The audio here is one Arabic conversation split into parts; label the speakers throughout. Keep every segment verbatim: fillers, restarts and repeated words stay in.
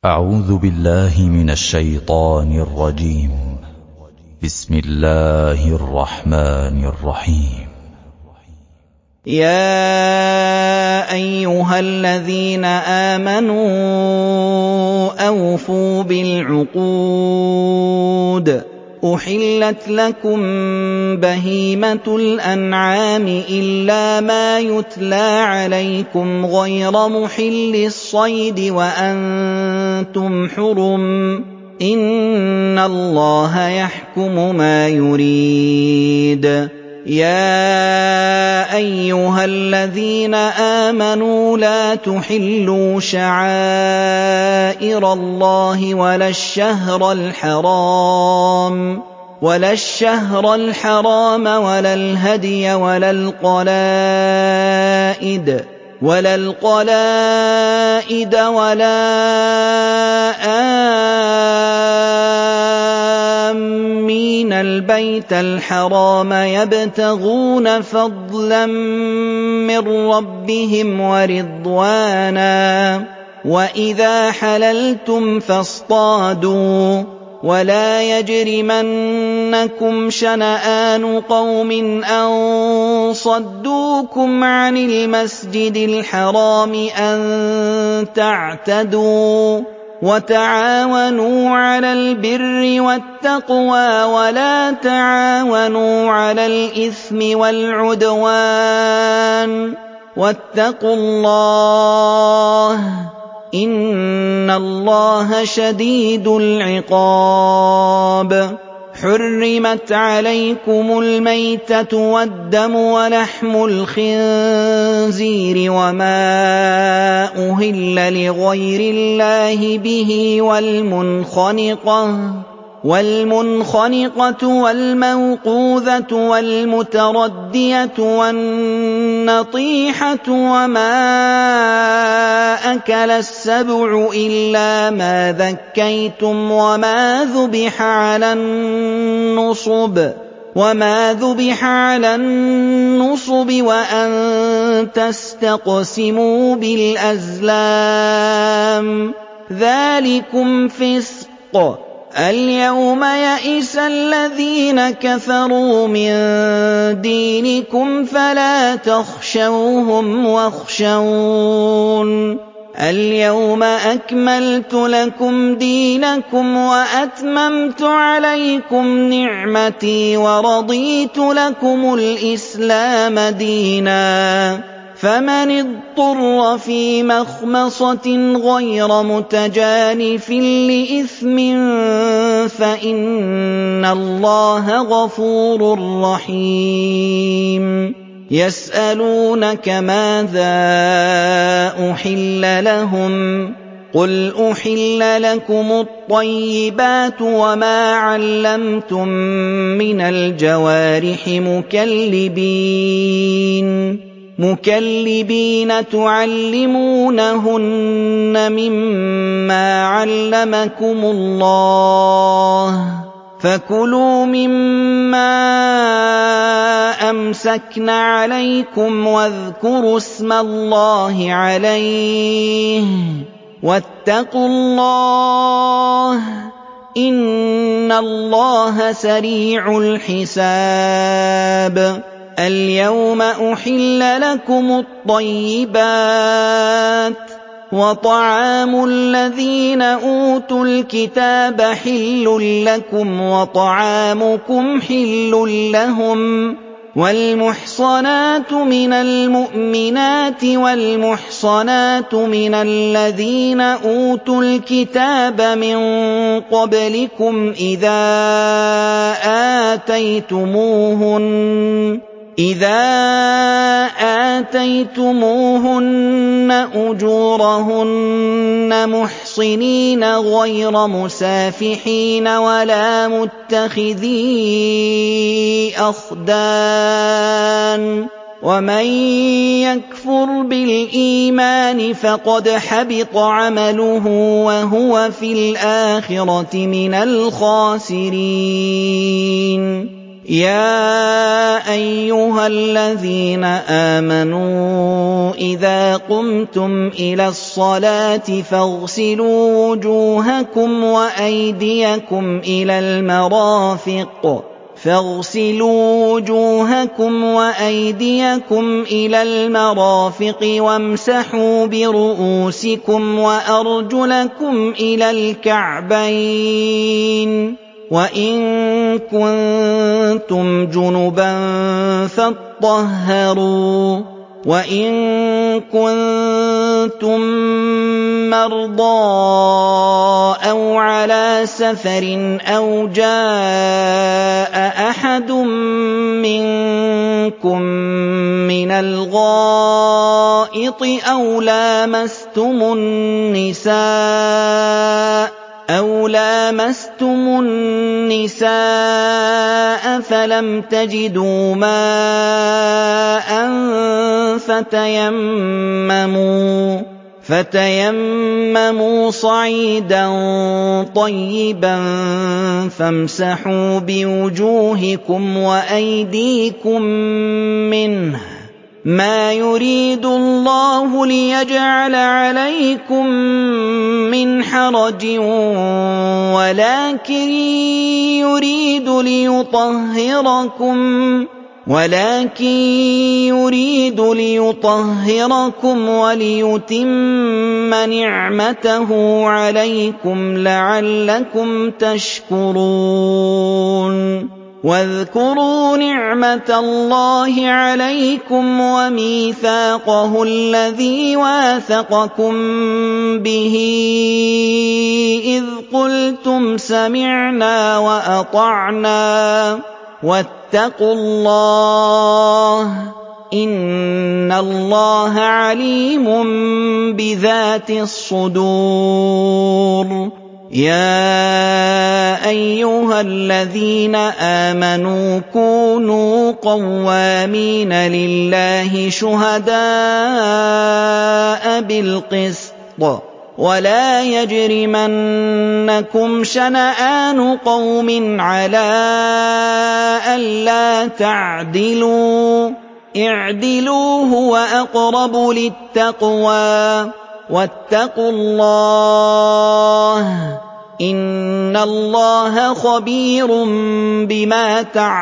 Speaker 1: أعوذ بالله من الشيطان الرجيم. بسم الله الرحمن الرحيم.
Speaker 2: يا أيها الذين آمنوا أوفوا بالعقود. أحلت لكم بهيمة الأنعام إلا ما يتلى عليكم غير محل الصيد وأنتم حرم. إن الله يحكم ما يريد. يا أيها الذين آمنوا لا تحلوا شعائر الله ولا الشهر الحرام ولا الشهر الحرام ولا الهدي ولا القلائد ولا القلائد ولا آمين البيت الحرام يبتغون فضلا من ربهم ورضوانا. وإذا حللتم فاصطادوا ولا يجرمنكم شنآن قوم أن صدوكم عن المسجد الحرام أن تعتدوا. وتعاونوا على البر والتقوى ولا تعاونوا على الإثم والعدوان. واتقوا الله إن الله شديد العقاب. حرمت عليكم الميتة والدم ولحم الخنزير وما أهل لغير الله به والمنخنقة والمنخنقة والموقوذة والمتردية والنطيحة وما أكل السبع إلا ما ذكيتم وما ذبح على النصب وما ذبح على النصب وأن تستقسموا بالأزلام ذلكم فسق. اليوم يئس الذين كفروا من دينكم فلا تخشوهم واخشون. اليوم أكملت لكم دينكم وأتممت عليكم نعمتي ورضيت لكم الإسلام دينا. فمن اضطر في مخمصة غير متجانف لإثم فإن الله غفور رحيم. يسألونك ماذا أحل لهم قل أحل لكم الطيبات وما علمتم من الجوارح مكلبين مكلبين تعلمونهن مما علمكم الله فكلوا مما أمسكن عليكم واذكروا اسم الله عليه واتقوا الله إن الله سريع الحساب. اليوم أحل لكم الطيبات وطعام الذين أوتوا الكتاب حل لكم وطعامكم حل لهم. والمحصنات من المؤمنات والمحصنات من الذين أوتوا الكتاب من قبلكم إذا آتيتموهن إذا آتيتموهن أجورهن محصنين غير مسافحين ولا متخذي أخدان. ومن يكفر بالإيمان فقد حبط عمله وهو في الآخرة من الخاسرين. يَا أَيُّهَا الَّذِينَ آمَنُوا إِذَا قُمْتُمْ إِلَى الصَّلَاةِ فَاغْسِلُوا وُجُوهَكُمْ وَأَيْدِيَكُمْ إِلَى الْمَرَافِقِ فاغسلوا وجوهكم وأيديكم إلى المرافق وامسحوا برؤوسكم وأرجلكم إلى الكعبين وإن كنتم جنبا فاطهروا وإن كنتم مرضى أو على سفر أو جاء أحد منكم من الغائط أو لامستم النساء أَوْ لَامَسْتُمُ النِّسَاءَ فَلَمْ تَجِدُوا مَاءً فتيمموا فتيمموا صعيدا طيبا فامسحوا بوجوهكم وأيديكم منه ما يريد الله ليجعل عليكم من حرج ولكن يريد ليطهركم ولكن يريد ليطهركم وليتم نعمته عليكم لعلكم تشكرون واذكروا نعمة الله عليكم وميثاقه الذي واثقكم به إذ قلتم سمعنا وأطعنا واتقوا الله إن الله عليم بذات الصدور يَا أَيُّهَا الَّذِينَ آمَنُوا كُونُوا قَوَّامِينَ لِلَّهِ شُهَدَاءَ بِالْقِسْطِ وَلَا يَجْرِمَنَّكُمْ شَنَآنُ قَوْمٍ عَلَىٰ أَلَّا تَعْدِلُوا اعْدِلُوا هُوَ أَقْرَبُ لِلتَّقْوَىٰ واتقوا الله إن الله خبير بما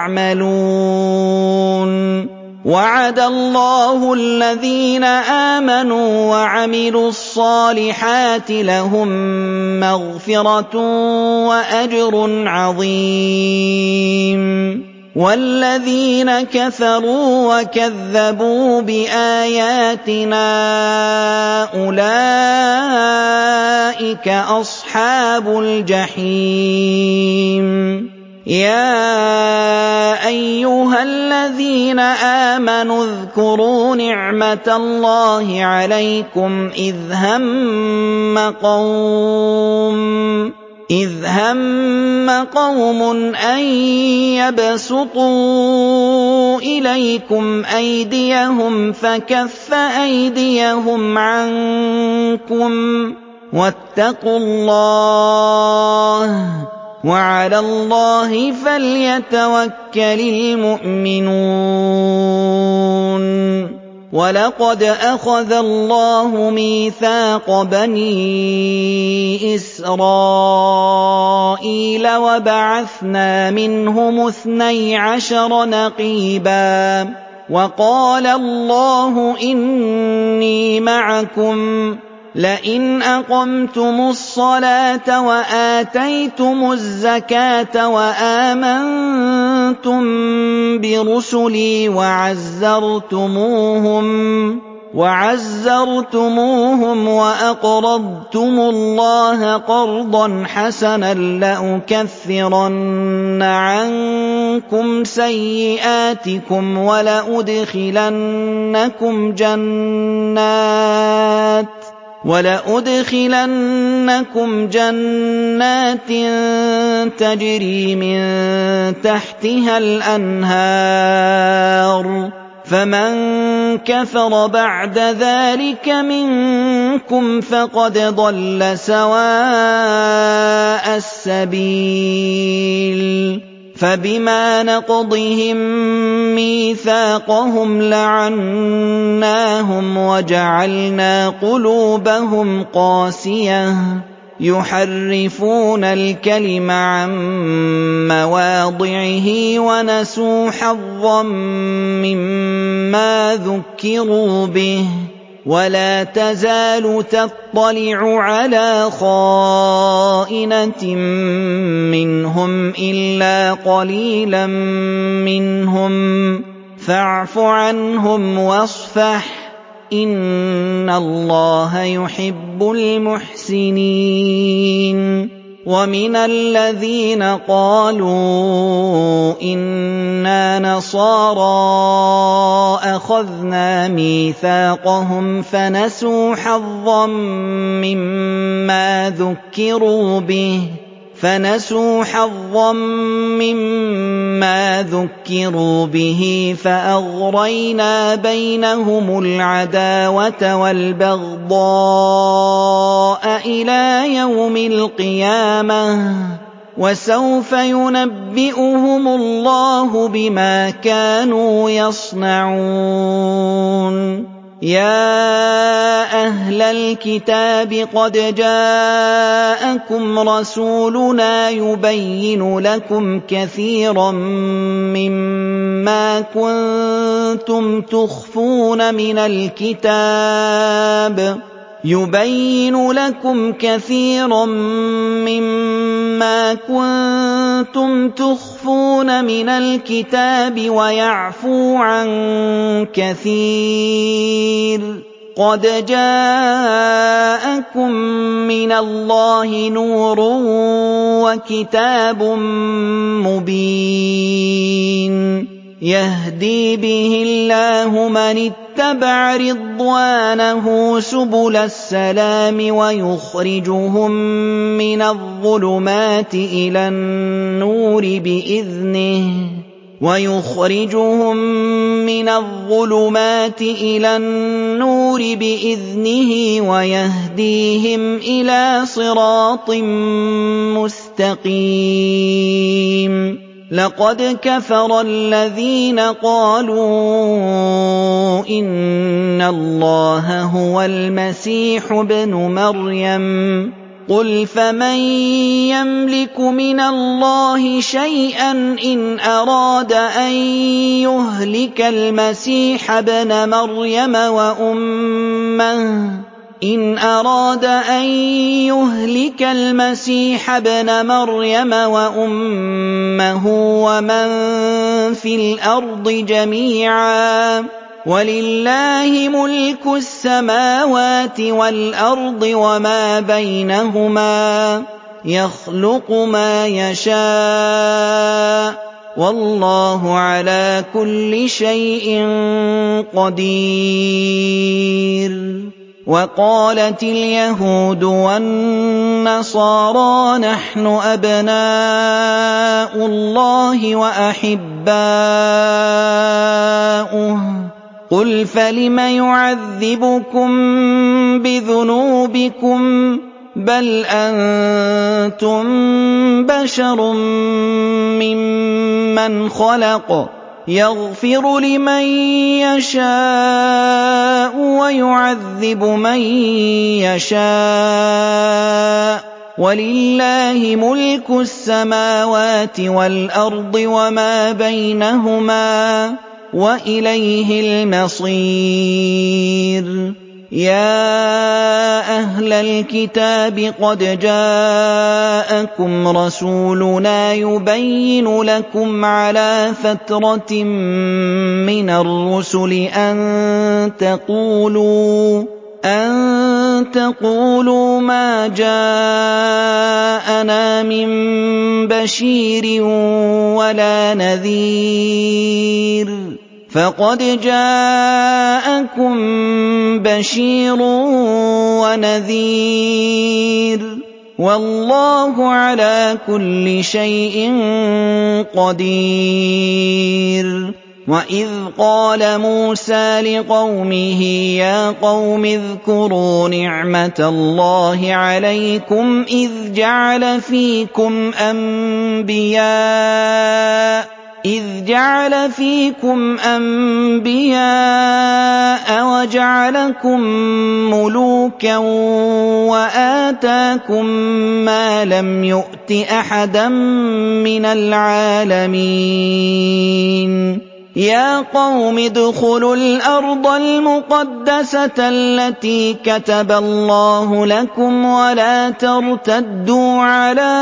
Speaker 2: تعملون وعد الله الذين آمنوا وعملوا الصالحات لهم مغفرة وأجر عظيم وَالَّذِينَ كَفَرُوا وَكَذَّبُوا بِآيَاتِنَا أُولَٰئِكَ أَصْحَابُ الْجَحِيمِ يَا أَيُّهَا الَّذِينَ آمَنُوا اذْكُرُوا نِعْمَةَ اللَّهِ عَلَيْكُمْ إِذْ هَمَّ قَوْمٌ إِذْ هَمَّ قَوْمٌ أَن يَبْسُطُوا إِلَيْكُمْ أَيْدِيَهُمْ فَكَفَّ أَيْدِيَهُمْ عَنكُمْ وَاتَّقُوا اللَّهَ وَعَلَى اللَّهِ فَلْيَتَوَكَّلِ الْمُؤْمِنُونَ وَلَقَدْ أَخَذَ اللَّهُ مِيثَاقَ بَنِي إِسْرَائِيلَ وَبَعَثْنَا مِنْهُمُ اثْنَيْ عَشَرَ نَقِيبًا وَقَالَ اللَّهُ إِنِّي مَعَكُمْ لئن أقمتم الصلاة وآتيتم الزكاة وآمنتم برسلي وعزرتموهم وعزرتموهم وأقرضتم الله قرضا حسنا لأكفرن عنكم سيئاتكم ولأدخلنكم جنات وَلَأُدْخِلَنَّكُمْ جَنَّاتٍ تَجْرِي مِن تَحْتِهَا الْأَنْهَارُ فَمَن كَفَرَ بَعْدَ ذَلِكَ مِنكُمْ فَقَدْ ضَلَّ سَوَاءَ السَّبِيلِ فبما نقضهم ميثاقهم لعناهم وجعلنا قلوبهم قاسية يحرفون الكلم عن مواضعه ونسوا حظا مما ذكروا به ولا تزال تطلع على خائنة منهم إلا قليلا منهم فاعف عنهم واصفح إن الله يحب المحسنين. ومن الذين قالوا إنا نصارى أخذنا ميثاقهم فنسوا حظا مما ذكروا به فنسوا حظا مما ذكروا به فأغرينا بينهم العداوة والبغضاء إلى يوم القيامة وسوف ينبئهم الله بما كانوا يصنعون. يا أهل الكتاب قد جاءكم رسولنا يبين لكم كثيرا مما كنتم تخفون من الكتاب يبين لكم كثيرا مما كنتم تخفون من الكتاب ويعفو عن كثير قد جاءكم من الله نور وكتاب مبين يهدي به الله من اتبع رضوانه سبل السلام ويخرجهم من الظلمات إلى النور بإذنه ويخرجهم من الظلمات إلى النور بإذنه ويهديهم إلى صراط مستقيم. لقد كفر الذين قالوا إن الله هو المسيح ابن مريم قل فمن يملك من الله شيئا إن أراد أن يهلك المسيح ابن مريم وأمه إن أراد أن يهلك المسيح ابن مريم وأمه ومن في الأرض جميعا ولله ملك السماوات والأرض وما بينهما يخلق ما يشاء والله على كل شيء قدير. وقالت اليهود والنصارى نحن أبناء الله وأحباؤه قل فلم يعذبكم بذنوبكم بل أنتم بشر ممن خلق يغفر لمن يشاء ويعذب من يشاء ولله ملك السماوات والأرض وما بينهما وإليه المصير. يا أهل الكتاب قد جاءكم رسولنا يبين لكم على فترة من الرسل أن تقولوا أن تقولوا ما جاءنا من بشير ولا نذير فقد جاءكم بشير ونذير والله على كل شيء قدير. وَإِذْ قَالَ مُوسَىٰ لِقَوْمِهِ يَا قَوْمِ اذْكُرُوا نِعْمَةَ اللَّهِ عَلَيْكُمْ إِذْ جَعَلَ فِيكُمْ أَنبِيَاءَ إِذْ جَعَلَ فِيكُمْ أَنبِيَاءَ وَجَعَلَكُم مُّلُوكًا وَآتَاكُم مَّا لَمْ يُؤْتِ أَحَدًا مِّنَ الْعَالَمِينَ يَا قَوْمِ ادْخُلُوا الْأَرْضَ الْمُقَدَّسَةَ الَّتِي كَتَبَ اللَّهُ لَكُمْ وَلَا تَرْتَدُّوا عَلَىٰ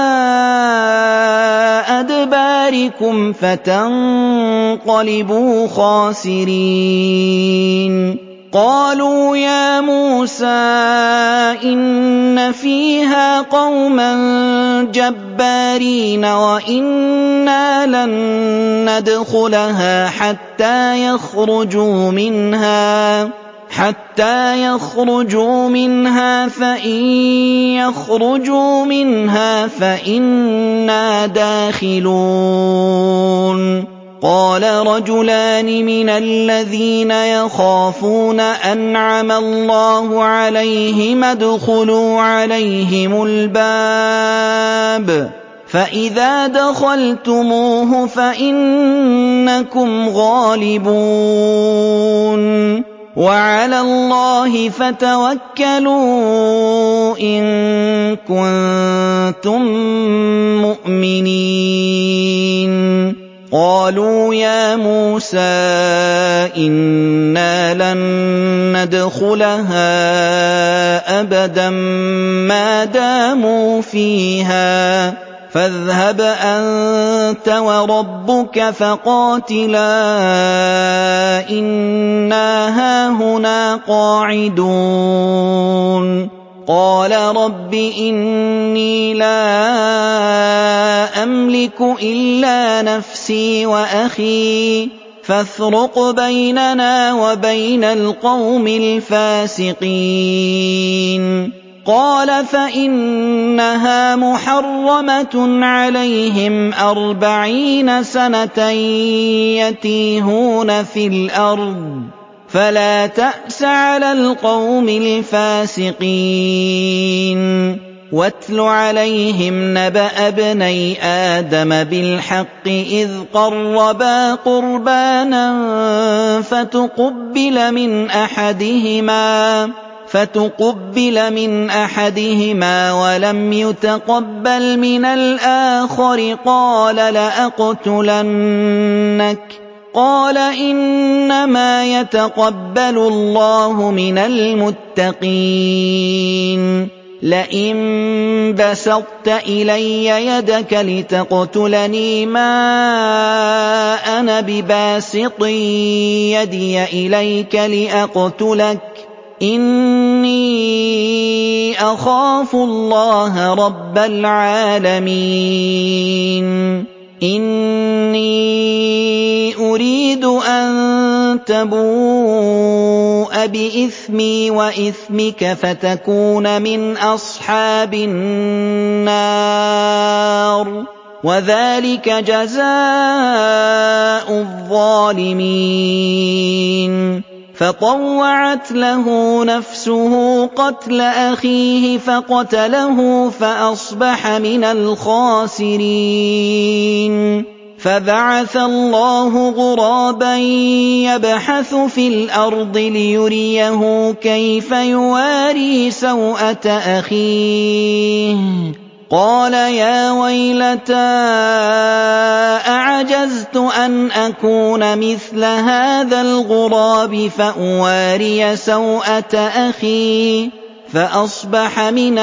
Speaker 2: أَدْبَارِكُمْ فَتَنقَلِبُوا خَاسِرِينَ قَالُوا يَا مُوسَىٰ إِنَّ فِيهَا قَوْمًا جَبَّارِينَ وَإِنَّا لَن نَّدْخُلَهَا حَتَّىٰ يَخْرُجُوا مِنْهَا حَتَّىٰ يَخْرُجُوا مِنْهَا فَإِن يَخْرُجُوا مِنْهَا فَإِنَّا دَاخِلُونَ قَالَ رَجُلَانِ مِنَ الَّذِينَ يَخَافُونَ أَنْعَمَ اللَّهُ عَلَيْهِمْ ادْخُلُوا عَلَيْهِمُ الْبَابَ فَإِذَا دَخَلْتُمُوهُ فَإِنَّكُمْ غَالِبُونَ وَعَلَى اللَّهِ فَتَوَكَّلُوا إِن كُنتُم مُّؤْمِنِينَ قَالُوا يَا مُوسَىٰ إِنَّا لَن نَّدْخُلَهَا أَبَدًا مَّا دَامُوا فِيهَا فَاذْهَبْ أَنتَ وَرَبُّكَ فَقَاتِلَا إِنَّا هَاهُنَا قَاعِدُونَ قَالَ رَبِّ إِنِّي لَا أَمْلِكُ إِلَّا نَفْسِي وَأَخِي فَافْرُقْ بَيْنَنَا وَبَيْنَ الْقَوْمِ الْفَاسِقِينَ قَالَ فَإِنَّهَا مُحَرَّمَةٌ عَلَيْهِمْ أَرْبَعِينَ سَنَةً يَتِيهُونَ فِي الْأَرْضِ فَلَا تَأْسَ عَلَى الْقَوْمِ الْفَاسِقِينَ وَاتْلُ عَلَيْهِمْ نَبَأَ ابْنَيْ آدَمَ بِالْحَقِّ إِذْ قَرَّبَا قُرْبَانًا فَتُقُبِّلَ مِنْ أَحَدِهِمَا فتقبل من أحدهما ولم يتقبل من الآخر قال لأقتلنك قال إنما يتقبل الله من المتقين لئن بسطت إلي يدك لتقتلني ما أنا بباسط يدي إليك لأقتلك إِنِّي أَخَافُ اللَّهَ رَبَّ الْعَالَمِينَ إِنِّي أُرِيدُ أَن تَبُوءَ بِإِثْمِي وَإِثْمِكَ فَتَكُونَ مِنْ أَصْحَابِ النَّارِ وَذَلِكَ جَزَاءُ الظَّالِمِينَ فَطَوَّعَتْ لَهُ نَفْسُهُ قَتْلَ أَخِيهِ فَقَتَلَهُ فَأَصْبَحَ مِنَ الْخَاسِرِينَ فَبَعَثَ اللَّهُ غُرَابًا يَبْحَثُ فِي الْأَرْضِ لِيُرِيَهُ كَيْفَ يُوَارِي سَوْءَةَ أَخِيهِ قَالَ يَا وَيْلَتَا أَعَجَزْتُ أَنْ أَكُونَ مِثْلَ هَٰذَا الْغُرَابِ فَأُوَارِيَ سَوْءَةَ أَخِي فَأَصْبَحَ مِنَ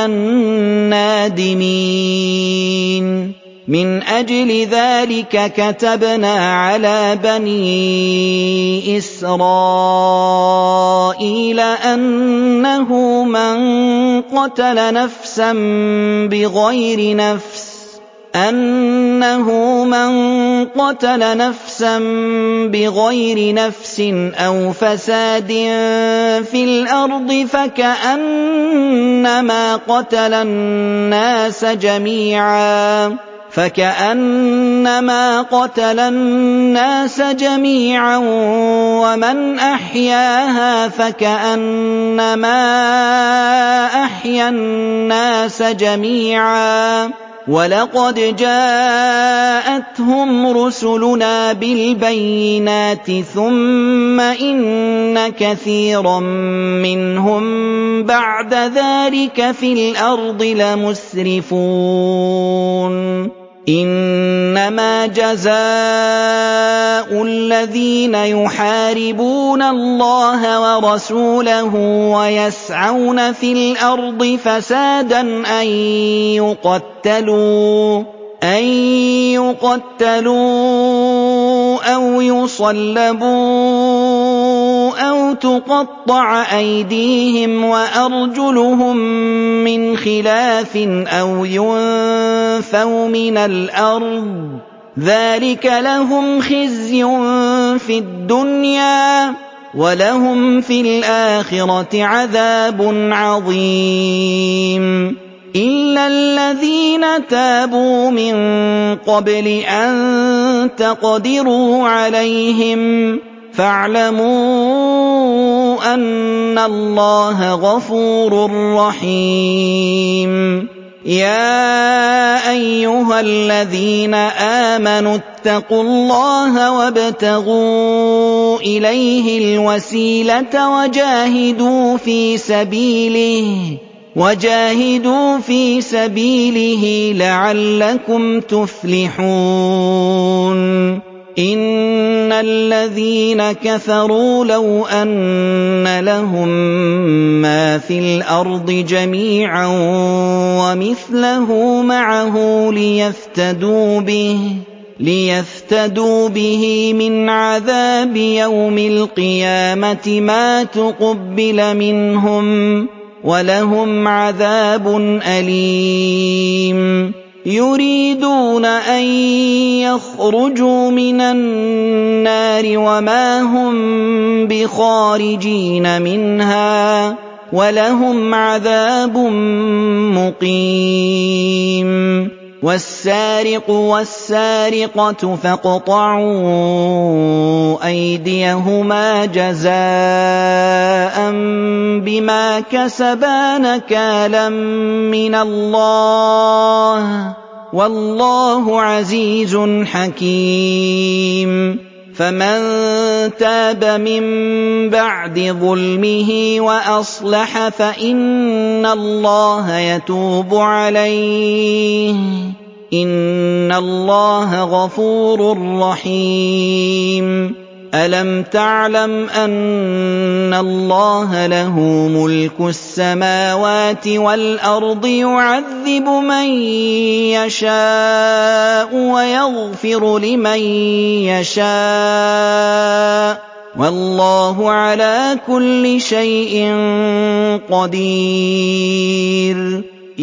Speaker 2: النَّادِمِينَ مِنْ أَجْلِ ذَلِكَ كَتَبْنَا عَلَىٰ بَنِي إِسْرَائِيلَ أَنَّهُ مَن قَتَلَ نَفْسًا بِغَيْرِ نَفْسٍ أَنَّهُ مَن قَتَلَ نَفْسًا بِغَيْرِ نَفْسٍ أَوْ فَسَادٍ فِي الْأَرْضِ فَكَأَنَّمَا قَتَلَ النَّاسَ جَمِيعًا فكأنما قتل الناس جميعا ومن أحياها فكأنما أحيا الناس جميعا ولقد جاءتهم رسلنا بالبينات ثم إن كثيرا منهم بعد ذلك في الأرض لمسرفون إنما جزاء الذين يحاربون الله ورسوله ويسعون في الأرض فسادا أن يقتلوا أن يقتلوا أو يصلبوا أو تقطع أيديهم وأرجلهم من خلاف أو ينفوا من الأرض ذلك لهم خزي في الدنيا ولهم في الآخرة عذاب عظيم إلا الذين تابوا من قبل أن تقدروا عليهم فاعلموا أن الله غفور رحيم يا أيها الذين آمنوا اتقوا الله وابتغوا إليه الوسيلة وجاهدوا في سبيله وجاهدوا في سبيله لعلكم تفلحون إن الذين كفروا لو أن لهم ما في الأرض جميعا ومثله معه ليفتدوا به ليفتدوا به من عذاب يوم القيامة ما تقبل منهم ولهم عذاب أليم يريدون أن يخرجوا من النار وما هم بخارجين منها ولهم عذاب مقيم والسارق والسارقة فاقطعوا أيديهما جزاء بما كسبا نكالا من الله والله عزيز حكيم فمن تاب من بعد ظلمه وأصلح فإن الله يتوب عليه إن الله غفور رحيم ألم تعلم أن الله له ملك السماوات والأرض يعذب من يشاء ويغفر لمن يشاء والله على كل شيء قدير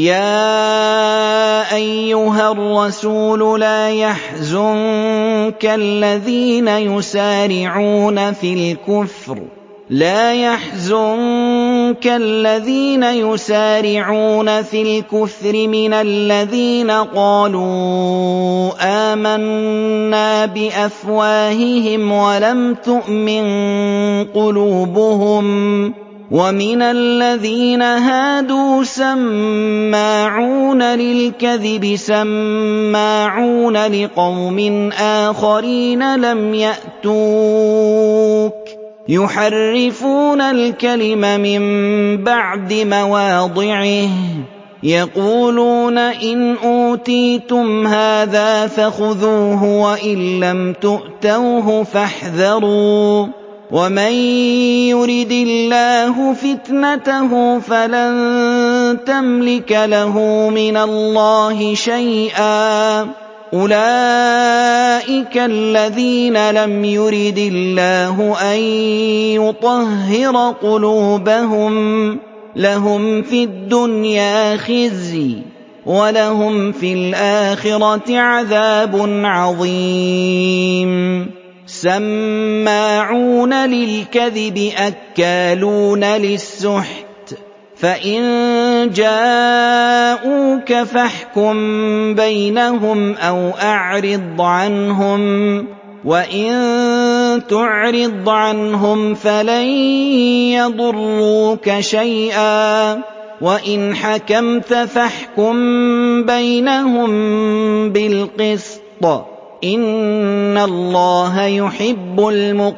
Speaker 2: يا أيها الرسول لا يحزنك الذين يسارعون في الكفر لا يحزنك الذين يسارعون في الكفر من الذين قالوا آمنا بأفواههم ولم تؤمن قلوبهم ومن الذين هادوا سماعون للكذب سماعون لقوم آخرين لم يأتوك يحرفون الكلم من بعد مواضعه يقولون إن أوتيتم هذا فخذوه وإن لم تؤتوه فاحذروا ومن يرد الله فتنته فلن تملك له من الله شيئا أولئك الذين لم يرد الله أن يطهر قلوبهم لهم في الدنيا خزي ولهم في الآخرة عذاب عظيم سماعون للكذب أكالون للسحت فإن جاءوك فاحكم بينهم أو أعرض عنهم، وإن تعرض عنهم فلن يضروك شيئا، وإن حكمت فاحكم بينهم بالقسط، إن الله يحب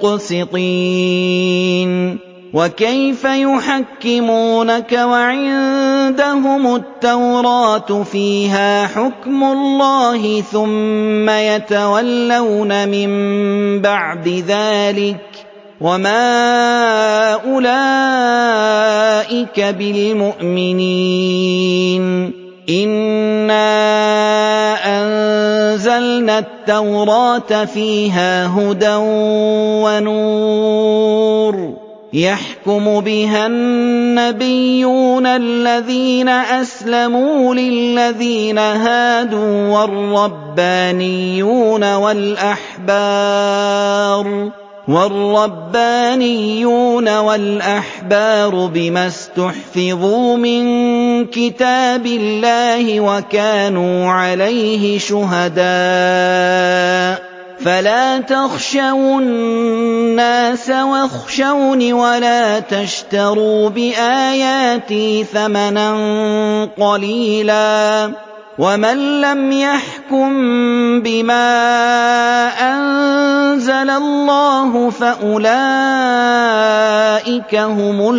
Speaker 2: المقسطين. وكيف يحكمونك وعندهم التوراة فيها حكم الله ثم يتولون من بعد ذلك، وما أولئك بالمؤمنين. إنا أنزلنا التوراة فيها هدى ونور، يحكم بها النبيون الذين أسلموا للذين هادوا والربانيون والأحبار والربانيون والأحبار بما استحفظوا من كتاب الله وكانوا عليه شهداء. فلا تخشوا الناس واخشوني ولا تشتروا بآياتي ثمنا قليلا، ومن لم يحكم بما أنزل الله فأولئك هم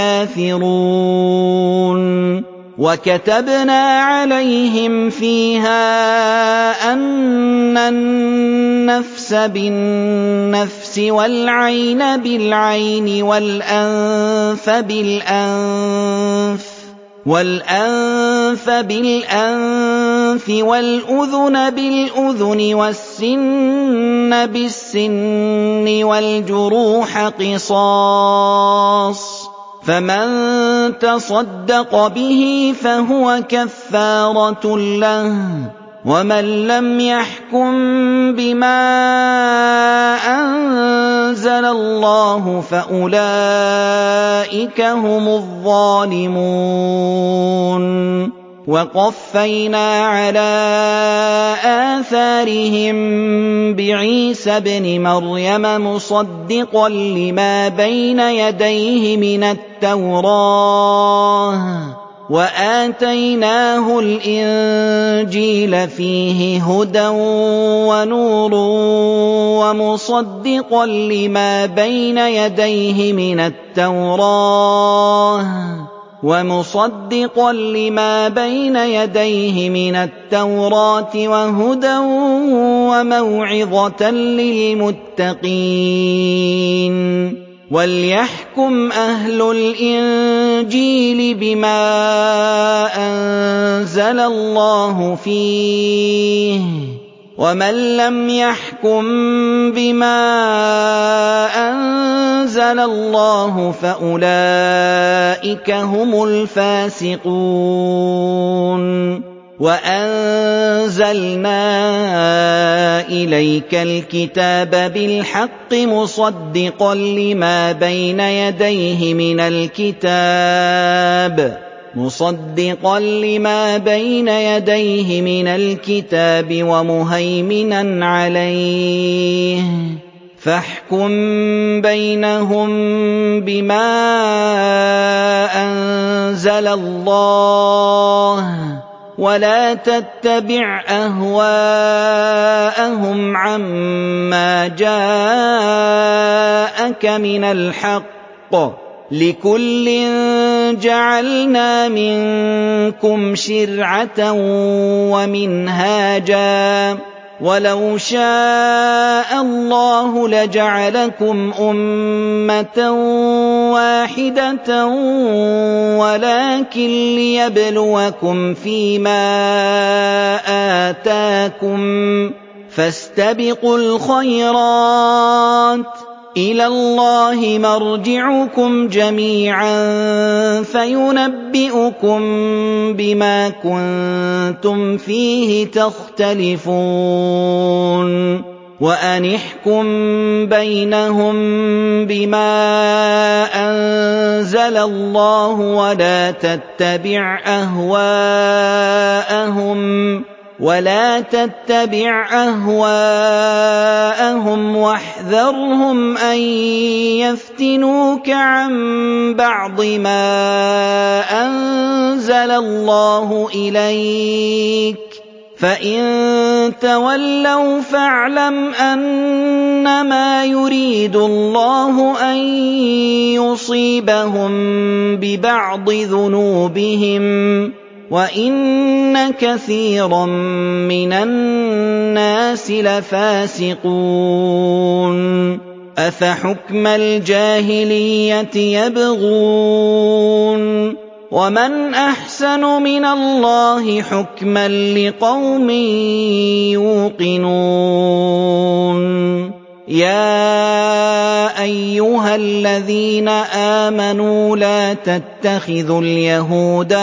Speaker 2: الكافرون. وكتبنا عليهم فيها أن النفس بالنفس والعين بالعين والأنف بالأنف والأنف بالأنف والأذن بالأذن والسن بالسن والجروح قصاص، فمن تصدق به فهو كفارة له، ومن لم يحكم بما أنزل الله فأولئك هم الظالمون. وقفينا على آثارهم بعيسى ابن مريم مصدقا لما بين يديه من التوراة، وآتيناه الإنجيل فيه هدى ونور ومصدقا لما بين يديه من التوراة ومصدقا لما بين يديه من التوراة وهدى وموعظة للمتقين. وليحكم أهل الإنجيل بما أنزل الله فيه، ومن لم يحكم بما أنزل الله فأولئك هم الفاسقون. وأنزلنا إليك الكتاب بالحق مصدقا لما بين يديه من الكتاب مصدقا لما بين يديه من الكتاب ومهيمنا عليه، فاحكم بينهم بما أنزل الله، ولا تتبع أهواءهم عما جاءك من الحق، لكل جعلنا منكم شرعة ومنهاجا، ولو شاء الله لجعلكم أمة واحدة ولكن ليبلوكم فيما آتاكم، فاستبقوا الخيرات، إلى الله مرجعكم جميعا فينبئكم بما كنتم فيه تختلفون. وَأَنِ احْكُم بَيْنَهُم بِمَا أَنزَلَ اللَّهُ وَلَا تَتَّبِعْ أَهْوَاءَهُمْ وَلَا تَتَّبِعْ أَهْوَاءَهُمْ وَاحْذَرْهُمْ أَن يَفْتِنُوكَ عَن بَعْضِ مَا أَنزَلَ اللَّهُ إِلَيْكَ ۖ فَإِن تَوَلَّوْا فَاعْلَمْ أَنَّمَا يُرِيدُ اللَّهُ أَن يُصِيبَهُم بِبَعْضِ ذُنُوبِهِمْ ۗ وَإِنَّ كَثِيرًا مِّنَ النَّاسِ لَفَاسِقُونَ أَفَحُكْمَ الْجَاهِلِيَّةِ يَبْغُونَ وَمَنْ أَحْسَنُ مِنَ اللَّهِ حُكْمًا لِّقَوْمٍ يُوقِنُونَ يَا أَيُّهَا الَّذِينَ آمَنُوا لَا تَتَّخِذُوا الْيَهُودَ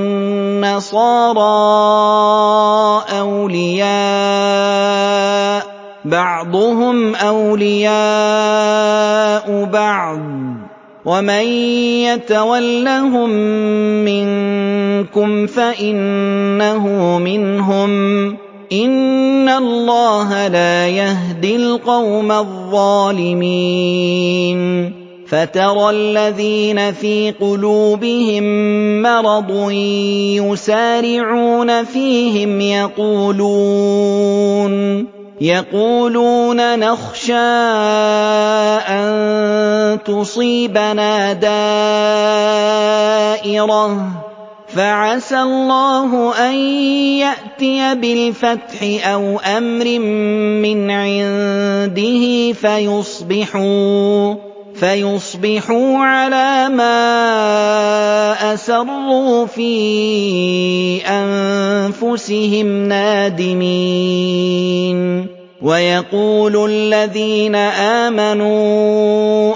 Speaker 2: وَالنَّصَارَىٰ أَوْلِيَاءَ ۘ بَعْضُهُمْ أَوْلِيَاءُ بَعْضٍ ۚ وَمَن يَتَوَلَّهُم مِّنكُمْ فَإِنَّهُ مِنْهُمْ ۗ إِنَّ اللَّهَ لَا يَهْدِي الْقَوْمَ الظَّالِمِينَ فَتَرَى الَّذِينَ فِي قُلُوبِهِم مَّرَضٌ يُسَارِعُونَ فِيهِمْ يَقُولُونَ يَقُولُونَ نَخْشَىٰ أَن تُصِيبَنَا دَائِرَةٌ ۚ فَعَسَى اللَّهُ أَن يَأْتِيَ بِالْفَتْحِ أَوْ أَمْرٍ مِّنْ عِندِهِ فَيُصْبِحُوا فَيُصْبِحُوا عَلَىٰ مَا أَسَرُّوا فِي أَنفُسِهِمْ نَادِمِينَ وَيَقُولُ الَّذِينَ آمَنُوا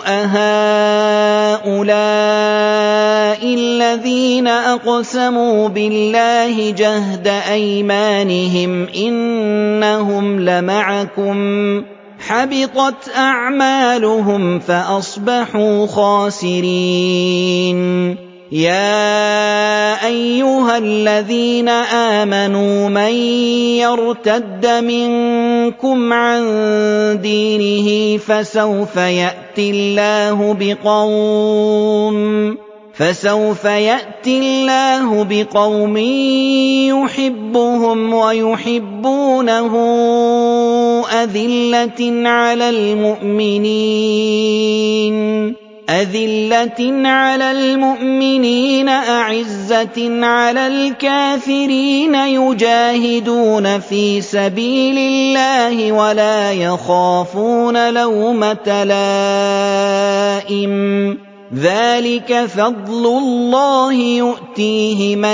Speaker 2: أَهَٰؤُلَاءِ الَّذِينَ أَقْسَمُوا بِاللَّهِ جَهْدَ أَيْمَانِهِمْ إِنَّهُمْ لَمَعَكُمْ ۚ حَبِطَتْ أَعْمَالُهُمْ فَأَصْبَحُوا خَاسِرِينَ يَا أَيُّهَا الَّذِينَ آمَنُوا مَن يَرْتَدَّ مِنكُمْ عَن دِينِهِ فَسَوْفَ يَأْتِي اللَّهُ بِقَوْمٍ فَسَوْفَ يَأْتِي اللَّهُ بِقَوْمٍ يُحِبُّهُمْ وَيُحِبُّونَهُ أَذِلَّةٍ عَلَى الْمُؤْمِنِينَ أَذِلَّةٍ عَلَى الْمُؤْمِنِينَ أَعِزَّةٍ عَلَى الْكَافِرِينَ يُجَاهِدُونَ فِي سَبِيلِ اللَّهِ وَلَا يَخَافُونَ لَوْمَةَ لَائِمٍ ۚ ذَٰلِكَ فَضْلُ اللَّهِ يُؤْتِيهِ مَن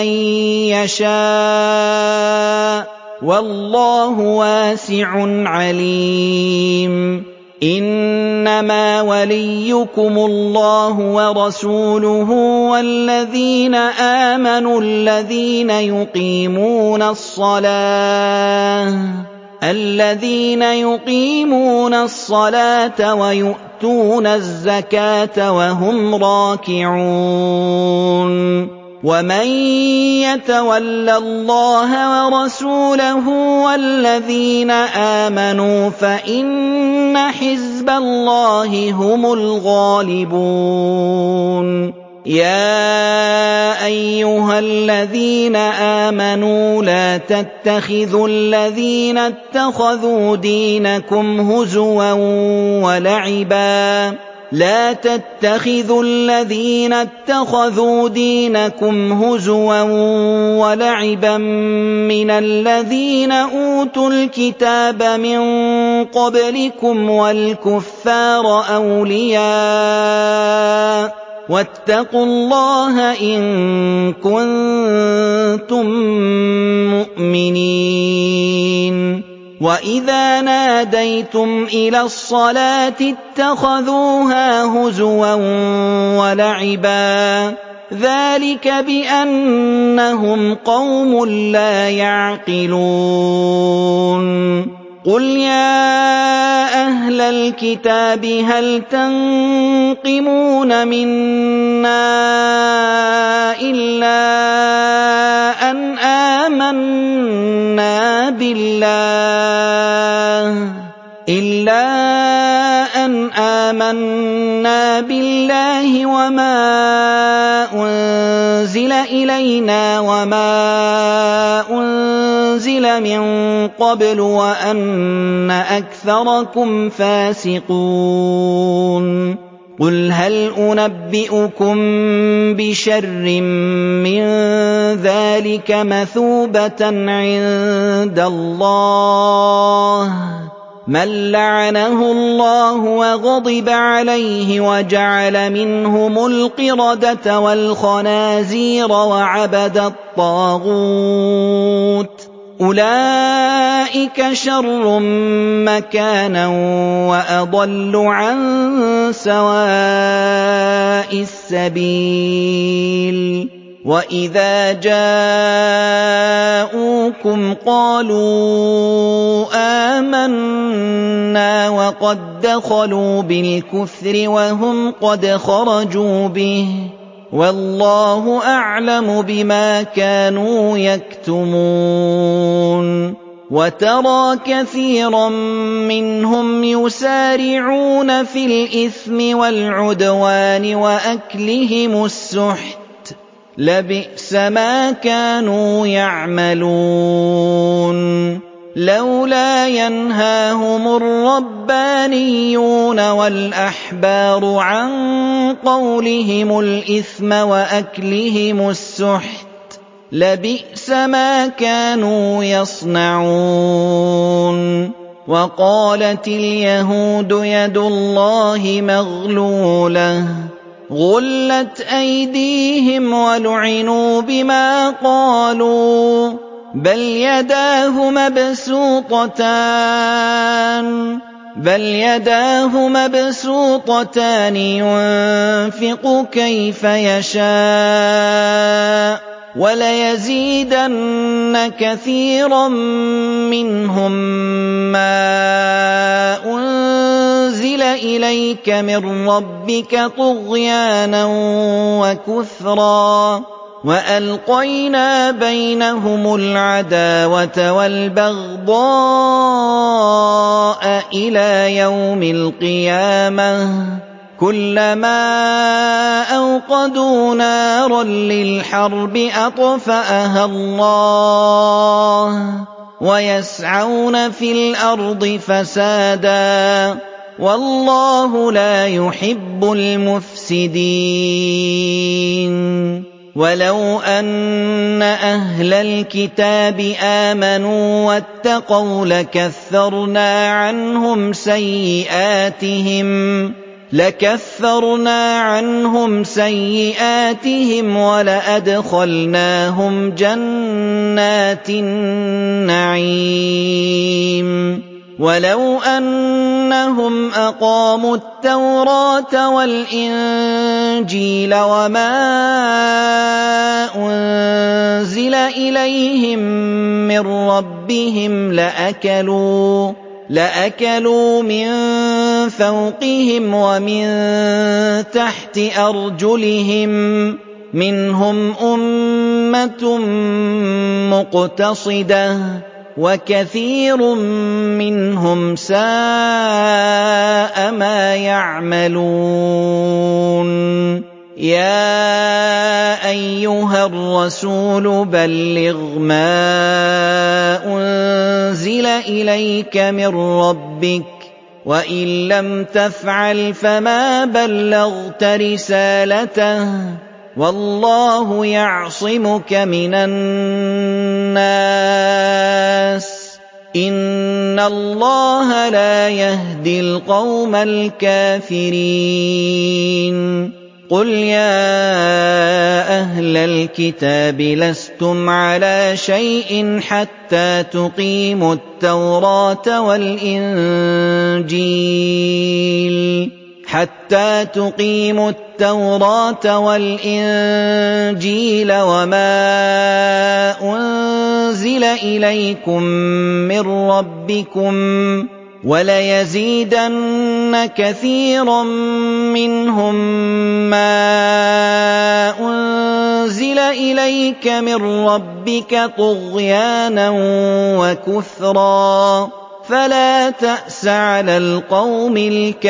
Speaker 2: يَشَاءُ ۚ وَاللَّهُ وَاسِعٌ عَلِيمٌ إِنَّمَا وَلِيُّكُمُ اللَّهُ وَرَسُولُهُ وَالَّذِينَ آمَنُوا الَّذِينَ يُقِيمُونَ الصَّلَاةَ الَّذِينَ يُقِيمُونَ الصَّلَاةَ وَيُؤْتُونَ الزَّكَاةَ وَهُمْ رَاكِعُونَ وَمَن يَتَوَلَّ اللَّهَ وَرَسُولَهُ وَالَّذِينَ آمَنُوا فَإِنَّ حِزْبَ اللَّهِ هُمُ الْغَالِبُونَ يَا أَيُّهَا الَّذِينَ آمَنُوا لَا تَتَّخِذُوا الَّذِينَ اتَّخَذُوا دِينَكُمْ هُزُوًا وَلَعِبًا لا تتخذوا الذين اتخذوا دينكم هزوا ولعبا من الذين أوتوا الكتاب من قبلكم والكفار أولياء واتقوا الله إن كنتم مؤمنين وَإِذَا نَادَيْتُمْ إِلَى الصَّلَاةِ اتَّخَذُوهَا هُزُوًا وَلَعِبًا ذَلِكَ بِأَنَّهُمْ قَوْمٌ لَّا يَعْقِلُونَ قُلْ يَا الْكِتَابِ هَلْ تَنقِمُونَ مِنَّا إِلَّا أَنْ آمَنَّا بِاللَّهِ إِلَّا أَنْ آمَنَّا بِاللَّهِ وَمَا أُنزِلَ إِلَيْنَا وَمَا أُنزِلَ مِن قَبْلُ وَأَنَّ أَكْثَرَكُمْ فَاسِقُونَ قُلْ هَلْ أُنَبِّئُكُم بِشَرٍّ مِّن ذَٰلِكَ مَثُوبَةً عِندَ اللَّهِ مَن لَّعَنَهُ اللَّهُ وَغَضِبَ عَلَيْهِ وَجَعَلَ مِنْهُمُ الْقِرَدَةَ وَالْخَنَازِيرَ وَعَبَدَ الطَّاغُوتَ ۚ أُولَٰئِكَ شَرٌّ مَّكَانًا وَأَضَلُّ عَن سَوَاءِ السَّبِيلِ وَإِذَا جَاءُوكُمْ قَالُوا آمَنَّا وَقَد دَّخَلُوا بِالْكُفْرِ وَهُمْ قَدْ خَرَجُوا بِهِ وَاللَّهُ أَعْلَمُ بِمَا كَانُوا يَكْتُمُونَ وَتَرَىٰ كَثِيرًا مِّنْهُمْ يُسَارِعُونَ فِي الْإِثْمِ وَالْعُدْوَانِ وَأَكْلِهِمُ السُّحْتَ ۚ لَبِئْسَ مَا كَانُوا يَعْمَلُونَ لَوْلَا يَنْهَاهُمُ الرَّبَّانِيُّونَ وَالْأَحْبَارُ عَن قَوْلِهِمُ الْإِثْمَ وَأَكْلِهِمُ السُّحْتَ لَبِئْسَ مَا كَانُوا يَصْنَعُونَ وَقَالَتِ الْيَهُودُ يَدُ اللَّهِ مَغْلُولَةٌ غُلَّتْ أَيْدِيهِمْ وَلُعِنُوا بِمَا قَالُوا بَلْ يَدَاهُ مَبْسُوطَتَانِ بَلْ يَدَاهُ مَبْسُوطَتَانِ يُنفِقُ كَيْفَ يَشَاءُ وَلَيَزِيدَنَّ كَثِيرًا مِّنْهُم مَّا أُنزِلَ إِلَيْكَ مِن رَّبِّكَ طُغْيَانًا وَكُفْرًا وَأَلْقَيْنَا بَيْنَهُمُ الْعَدَاوَةَ وَالْبَغْضَاءَ إِلَىٰ يَوْمِ الْقِيَامَةِ كُلَّمَا أَوْقَدُوا نَارًا لِّلْحَرْبِ أَطْفَأَهَا اللَّهُ وَيَسْعَوْنَ فِي الْأَرْضِ فَسَادًا وَاللَّهُ لَا يُحِبُّ الْمُفْسِدِينَ وَلَوْ أَنَّ أَهْلَ الْكِتَابِ آمَنُوا وَاتَّقَوْا لَكَفَّرْنَا عَنْهُمْ سَيِّئَاتِهِمْ لَكَفَّرْنَا عَنْهُمْ سَيِّئَاتِهِمْ وَلَأَدْخَلْنَاهُمْ جَنَّاتِ النَّعِيمِ وَلَوْ أَنَّهُمْ أَقَامُوا التَّوْرَاةَ وَالْإِنجِيلَ وَمَا أُنزِلَ إِلَيْهِم مِّن رَّبِّهِمْ لَأَكَلُوا لَأَكَلُوا مِن فَوْقِهِمْ وَمِن تَحْتِ أَرْجُلِهِم مِّنْهُمْ أُمَّةٌ مُّقْتَصِدَةٌ وَكَثِيرٌ مِّنْهُمْ سَاءَ مَا يَعْمَلُونَ يَا أَيُّهَا الرَّسُولُ بَلِّغْ مَا أُنزِلَ إِلَيْكَ مِن رَّبِّكَ وَإِن لَّمْ تَفْعَلْ فَمَا بَلَّغْتَ رِسَالَتَهُ وَاللَّهُ يَعْصِمُكَ مِنَ النَّاسِ إِنَّ اللَّهَ لَا يَهْدِي الْقَوْمَ الْكَافِرِينَ قُلْ يَا أَهْلَ الْكِتَابِ لَسْتُمْ عَلَىٰ شَيْءٍ حَتَّىٰ تُقِيمُوا التَّوْرَاةَ وَالْإِنجِيلَ حَتَّىٰ تُقِيمُوا التَّوْرَاةَ وَالْإِنجِيلَ وَمَا أُنزِلَ إِلَيْكُم مِّن رَّبِّكُمْ وَلَيَزِيدَنَّ كَثِيرًا مِّنْهُم مَّا أُنزِلَ إِلَيْكَ مِن رَّبِّكَ طُغْيَانًا وَكُفْرًا فَلَا تَأْسَ عَلَى الْقَوْمِ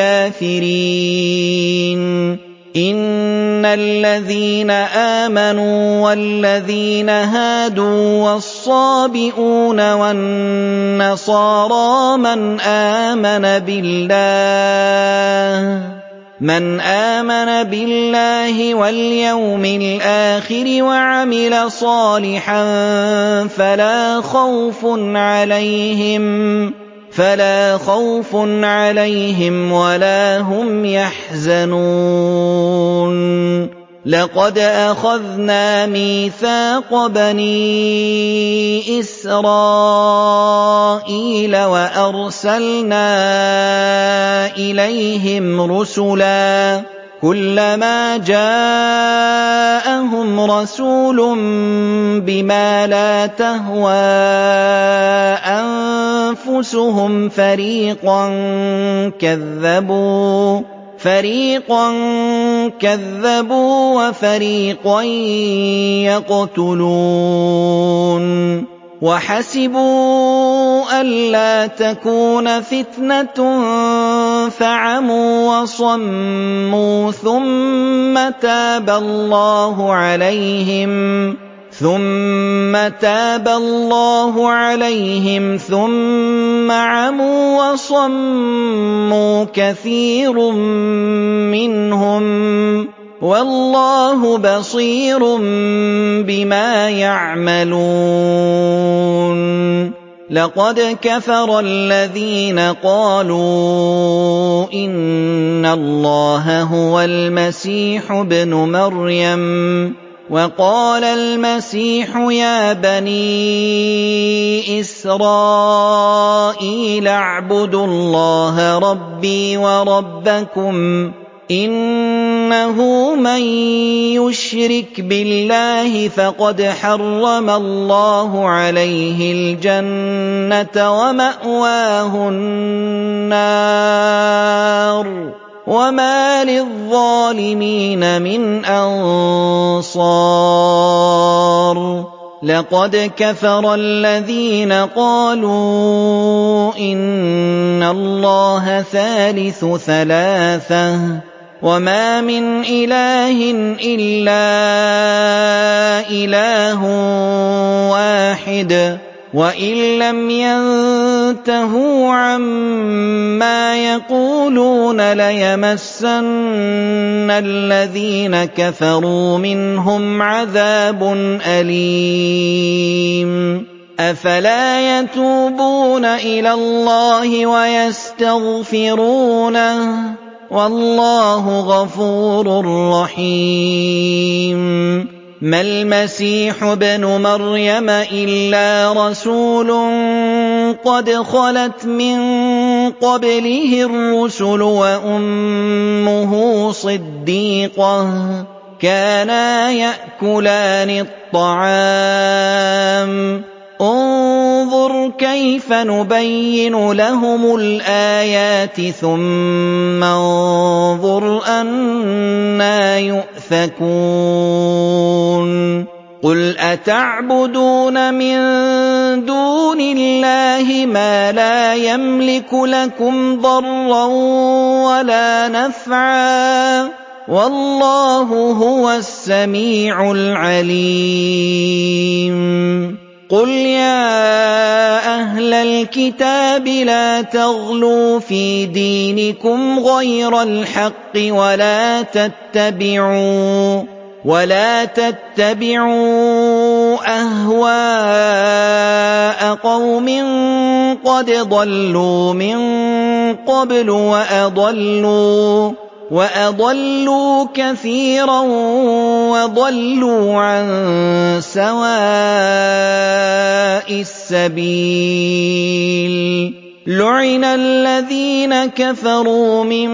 Speaker 2: الْكَافِرِينَ إِنَّ الَّذِينَ آمَنُوا وَالَّذِينَ هَادُوا وَالصَّابِئُونَ وَالنَّصَارَىٰ مَنْ آمَنَ بِاللَّهِ من آمن بالله وَالْيَوْمِ الْآخِرِ وَعَمِلَ صَالِحًا فَلَا خَوْفٌ عَلَيْهِمْ فلا خوف عليهم ولا هم يحزنون لقد أخذنا ميثاق بني إسرائيل وأرسلنا إليهم رسلا كلما جاءهم رسول بما لا تهوى أنفسهم فريقا كذبوا فريقا كذبوا وفريقا يقتلون وحسبوا ألا تكون فتنة فعموا وصموا ثم تاب الله عليهم ثم تاب الله عليهم ثم عموا وصموا كثير منهم والله بصير بما يعملون لقد كفر الذين قالوا إن الله هو المسيح ابن مريم وقال المسيح يا بني إسرائيل اعبدوا الله ربي وربكم إنه من يشرك بالله فقد حرم الله عليه الجنة ومأواه النار وما للظالمين من أنصار لقد كفر الذين قالوا إن الله ثالث ثلاثة وما من إله إلا إله واحد وإن لم ينتهوا عما يقولون ليمسن الذين كفروا منهم عذاب أليم أفلا يتوبون إلى الله ويستغفرونه والله غفور رحيم ما المسيح ابن مريم إلا رسول قد خلت من قبله الرسل وأمه صديقة كانا يأكلان الطعام انظر كيف نبين لهم الآيات ثم انظر أنى يؤفكون قل أتعبدون من دون الله ما لا يملك لكم ضرا ولا نفعا والله هو السميع العليم قل يا أهل الكتاب لا تغلوا في دينكم غير الحق ولا تتبعوا ولا تتبعوا أهواء قوم قد ضلوا من قبل وأضلوا وأضلوا كثيرا وضلوا عن سواء السبيل لعن الذين كفروا من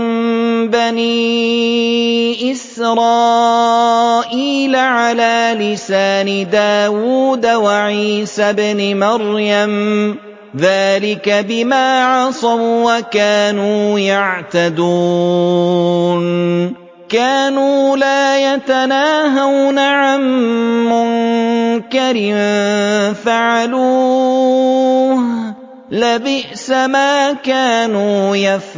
Speaker 2: بني إسرائيل على لسان داود وعيسى بن مريم ذَٰلِكَ بِمَا عَصَوا وَّكَانُوا يَعْتَدُونَ كَانُوا لَا يَتَنَاهَوْنَ عَن مُّنكَرٍ فَعَلُوهُ ۚ لَبِئْسَ مَا كَانُوا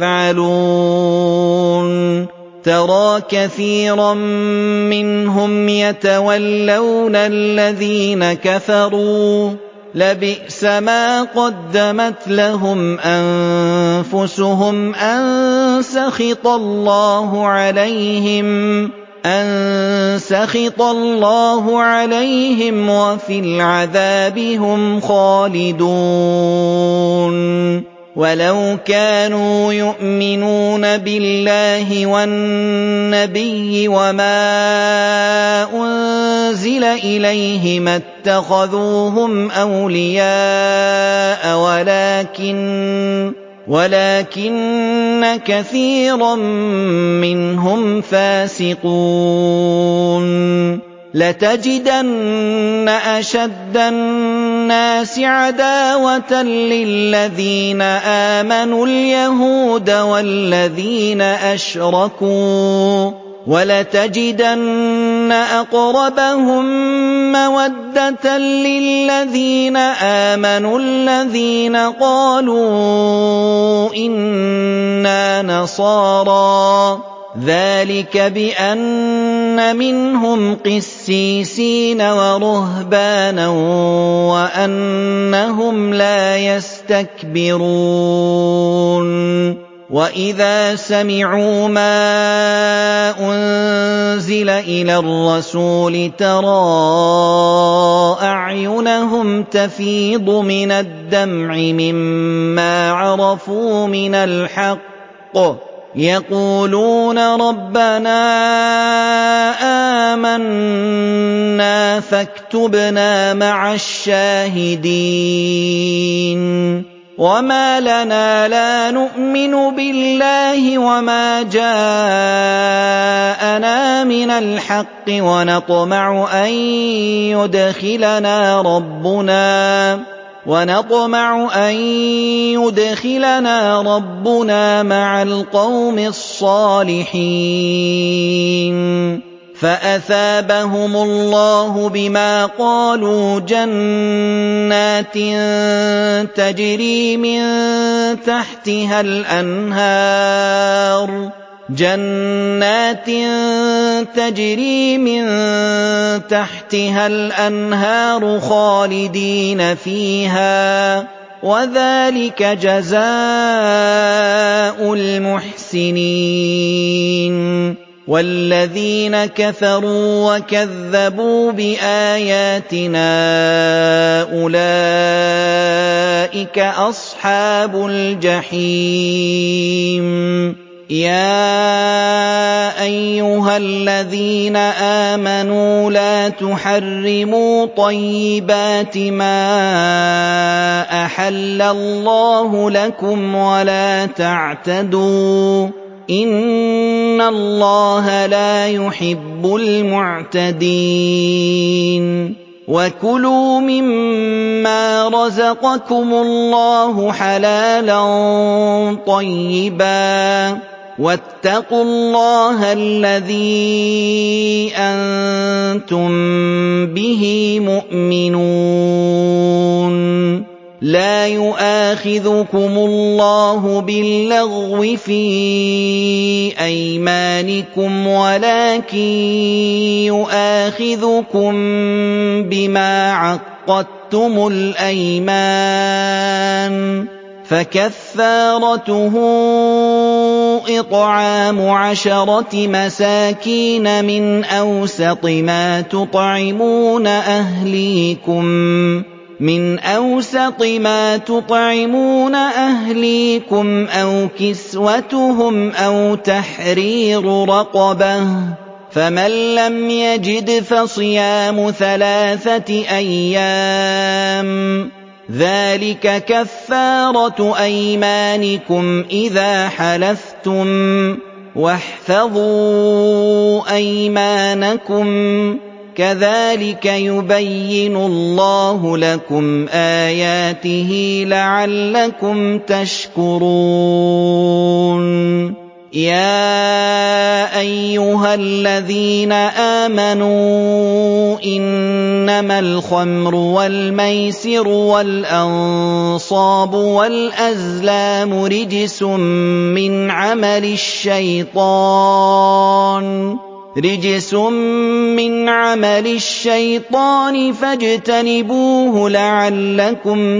Speaker 2: يَفْعَلُونَ تَرَىٰ كَثِيرًا مِّنْهُمْ يَتَوَلَّوْنَ الَّذِينَ كَفَرُوا ۚ لَبِئْسَ مَا قَدَّمَتْ لَهُمْ أَنفُسُهُمْ أَن سَخِطَ اللَّهُ عَلَيْهِمْ أَن سَخِطَ اللَّهُ عَلَيْهِمْ وَفِي الْعَذَابِ هُمْ خَالِدُونَ وَلَوْ كَانُوا يُؤْمِنُونَ بِاللَّهِ وَالنَّبِيِّ وَمَا أُنزِلَ إِلَيْهِ مَا اتَّخَذُوهُمْ أَوْلِيَاءَ وَلَٰكِنَّ وَلَٰكِنَّ كَثِيرًا مِّنْهُمْ فَاسِقُونَ لَتَجِدَنَّ أَشَدَّ النَّاسِ عَدَاوَةً لِّلَّذِينَ آمَنُوا الْيَهُودَ وَالَّذِينَ أَشْرَكُوا ۖ وَلَتَجِدَنَّ أَقْرَبَهُم مَّوَدَّةً لِّلَّذِينَ آمَنُوا الَّذِينَ قَالُوا إِنَّا نَصَارَىٰ ۚ ذَٰلِكَ بِأَنَّ مِنْهُمْ قِسِّيسِينَ وَرُهْبَانًا وَأَنَّهُمْ لَا يَسْتَكْبِرُونَ وَإِذَا سَمِعُوا مَا أُنزِلَ إِلَى الرَّسُولِ تَرَىٰ أَعْيُنَهُمْ تَفِيضُ مِنَ الدَّمْعِ مِمَّا عَرَفُوا مِنَ الْحَقِّ يَقُولُونَ رَبَّنَا آمَنَّا فَاكْتُبْنَا مَعَ الشَّاهِدِينَ وَمَا لَنَا لَا نُؤْمِنُ بِاللَّهِ وَمَا جَاءَنَا مِنَ الْحَقِّ وَنَطْمَعُ أَن يُدْخِلَنَا رَبُّنَا وَنَطْمَعُ أَن يُدْخِلَنَا رَبُّنَا مَعَ الْقَوْمِ الصَّالِحِينَ فَأَثَابَهُمُ اللَّهُ بِمَا قَالُوا جَنَّاتٍ تَجْرِي مِن تَحْتِهَا الْأَنْهَارُ جَنَّاتٍ تَجْرِي مِن تَحْتِهَا الْأَنْهَارُ خَالِدِينَ فِيهَا ۚ وَذَٰلِكَ جَزَاءُ الْمُحْسِنِينَ وَالَّذِينَ كَفَرُوا وَكَذَّبُوا بِآيَاتِنَا أُولَٰئِكَ أَصْحَابُ الْجَحِيمِ يَا أَيُّهَا الَّذِينَ آمَنُوا لَا تُحَرِّمُوا طَيِّبَاتِ مَا أَحَلَّ اللَّهُ لَكُمْ وَلَا تَعْتَدُوا ۚ إِنَّ اللَّهَ لَا يُحِبُّ الْمُعْتَدِينَ وَكُلُوا مِمَّا رَزَقَكُمُ اللَّهُ حَلَالًا طَيِّبًا وَاتَّقُوا اللَّهَ الَّذِي أَنتُم بِهِ مُؤْمِنُونَ لَا يُؤَاخِذُكُمُ اللَّهُ بِاللَّغْوِ فِي أَيْمَانِكُمْ وَلَٰكِن يُؤَاخِذُكُم بِمَا عَقَّدتُّمُ الْأَيْمَانَ ۖ فَكَفَّارَتُهُ إِطْعَامُ عَشَرَةِ مَسَاكِينَ مِنْ أَوْسَطِ مَا تُطْعِمُونَ أَهْلِيكُمْ مِنْ أَوْسَطِ مَا تُطْعِمُونَ أَهْلِيكُمْ أَوْ كِسْوَتُهُمْ أَوْ تَحْرِيرُ رَقَبَةٍ ۖ فَمَن لَّمْ يَجِدْ فَصِيَامُ ثَلَاثَةِ أَيَّامٍ ۚ ذَٰلِكَ كَفَّارَةُ أَيْمَانِكُمْ إِذَا حَلَفْتُمْ ۚ وَاحْفَظُوا أَيْمَانَكُمْ ۚ كَذَٰلِكَ يُبَيِّنُ اللَّهُ لَكُمْ آيَاتِهِ لَعَلَّكُمْ تَشْكُرُونَ يَا أَيُّهَا الَّذِينَ آمَنُوا إِنَّمَا الْخَمْرُ وَالْمَيْسِرُ وَالْأَنصَابُ وَالْأَزْلَامُ رِجْسٌ مِّنْ عَمَلِ الشَّيْطَانِ رِجْسٌ مِّنْ عَمَلِ الشَّيْطَانِ فاجتنبوه لَعَلَّكُمْ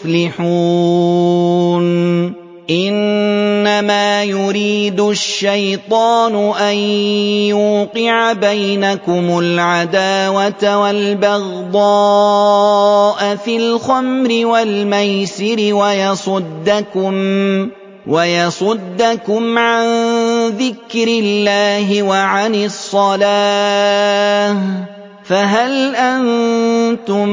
Speaker 2: تُفْلِحُونَ إِنَّمَا يُرِيدُ الشَّيْطَانُ أَن يُوقِعَ بَيْنَكُمُ الْعَدَاوَةَ وَالْبَغْضَاءَ فِي الْخَمْرِ وَالْمَيْسِرِ وَيَصُدَّكُمْ وَيَصُدَّكُمْ عَن ذِكْرِ اللَّهِ وَعَنِ الصَّلَاةِ فَهَلْ أَنتُم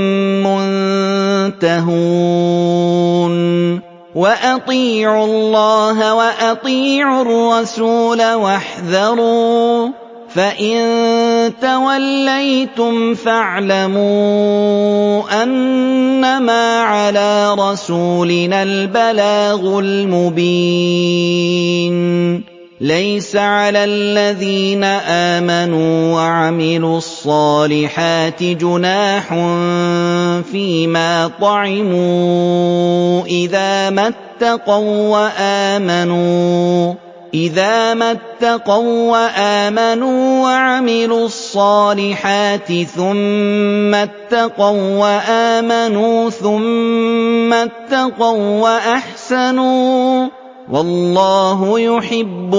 Speaker 2: مُّنتَهُونَ وَأَطِيعُوا اللَّهَ وَأَطِيعُوا الرَّسُولَ وَاحْذَرُوا فَإِن تَوَلَّيْتُمْ فَاعْلَمُوا أَنَّمَا عَلَىٰ رَسُولِنَا الْبَلَاغُ الْمُبِينُ لَيْسَ عَلَى الَّذِينَ آمَنُوا وَعَمِلُوا الصَّالِحَاتِ جُنَاحٌ فِيمَا طَعِمُوا إِذَا مَا اتَّقَوا وَّآمَنُوا إِذَا مَا اتَّقَوا وَّآمَنُوا وَعَمِلُوا الصَّالِحَاتِ ثُمَّ اتَّقَوا وَّآمَنُوا ثُمَّ اتَّقَوا وَّأَحْسَنُوا وَاللَّهُ يُحِبُّ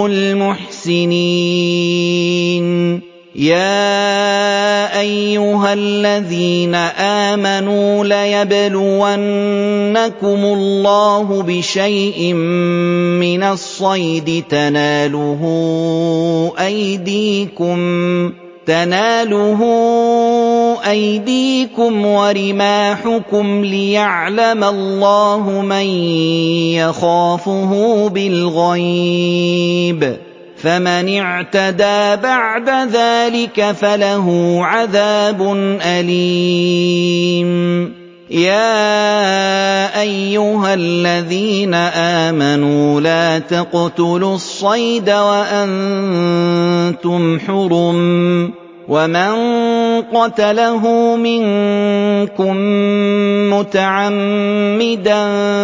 Speaker 2: الْمُحْسِنِينَ يَا أَيُّهَا الَّذِينَ آمَنُوا لَيَبْلُوَنَّكُمُ اللَّهُ بِشَيْءٍ مِّنَ الصَّيْدِ تَنَالُهُ أَيْدِيكُمْ تَنَالُهُ أَيْدِيكُمْ وَرِمَاحُكُمْ لِيَعْلَمَ اللَّهُ مَن يَخَافُهُ بِالْغَيْبِ فَمَنِ اعْتَدَىٰ بَعْدَ ذَٰلِكَ فَلَهُ عَذَابٌ أَلِيمٌ يَا أَيُّهَا الَّذِينَ آمَنُوا لَا تَقْتُلُوا الصَّيْدَ وَأَنتُمْ حُرُمٌ وَمَن قَتَلَهُ مِنكُم مُّتَعَمِّدًا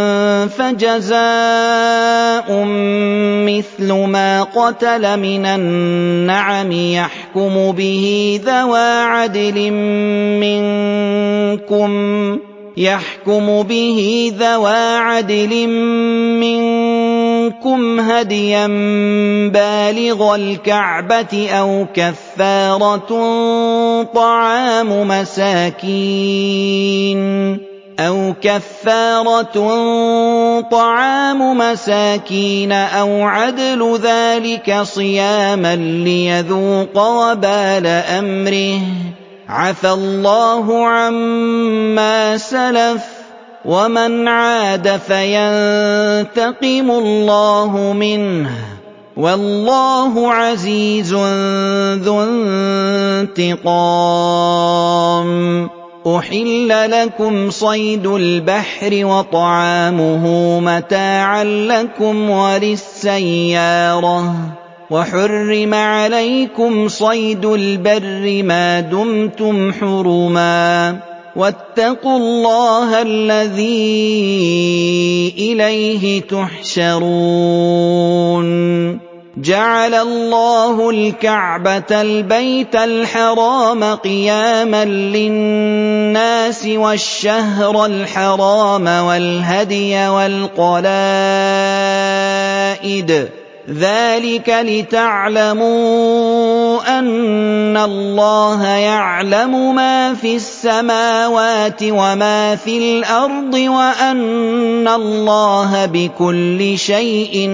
Speaker 2: فَجَزَاءٌ مِّثْلُ مَا قَتَلَ مِنَ النَّعَمِ يَحْكُمُ بِهِ ذَوَا عَدْلٍ مِّنكُمْ يَحْكُمُ بِهِ ذَوَا عَدْلٍ مِّنكُمْ هَدْيًا بَالِغَ الْكَعْبَةِ أَوْ كَفَّارَةٌ طَعَامُ مَسَاكِينَ أَوْ كَفَّارَةٌ طَعَامُ مَسَاكِينَ أَوْ عَدْلُ ذَلِكَ صِيَامًا لِّيَذُوقَ وَبَالَ أَمْرِهِ عَفَا اللَّهُ عَمَّا سَلَفَ وَمَنْ عَادَ فَيَنتَقِمُ اللَّهُ مِنْهُ وَاللَّهُ عَزِيزٌ ذُو انتِقَامٍ أُحِلَّ لَكُمْ صَيْدُ الْبَحْرِ وَطَعَامُهُ مَتَاعًا لَّكُمْ وَلِلسَّيَّارَةِ وَحُرِّمَ عَلَيْكُمْ صَيْدُ الْبَرِّ مَا دُمْتُمْ حُرُمًا وَاتَّقُوا اللَّهَ الَّذِي إِلَيْهِ تُحْشَرُونَ جَعَلَ اللَّهُ الْكَعْبَةَ الْبَيْتَ الْحَرَامَ قِيَامًا لِّلنَّاسِ وَالشَّهْرَ الْحَرَامَ وَالْهَدْيَ وَالْقَلَائِدَ ذَلِكَ لِتَعْلَمُوا أَنَّ اللَّهَ يَعْلَمُ مَا فِي السَّمَاوَاتِ وَمَا فِي الْأَرْضِ وَأَنَّ اللَّهَ بِكُلِّ شَيْءٍ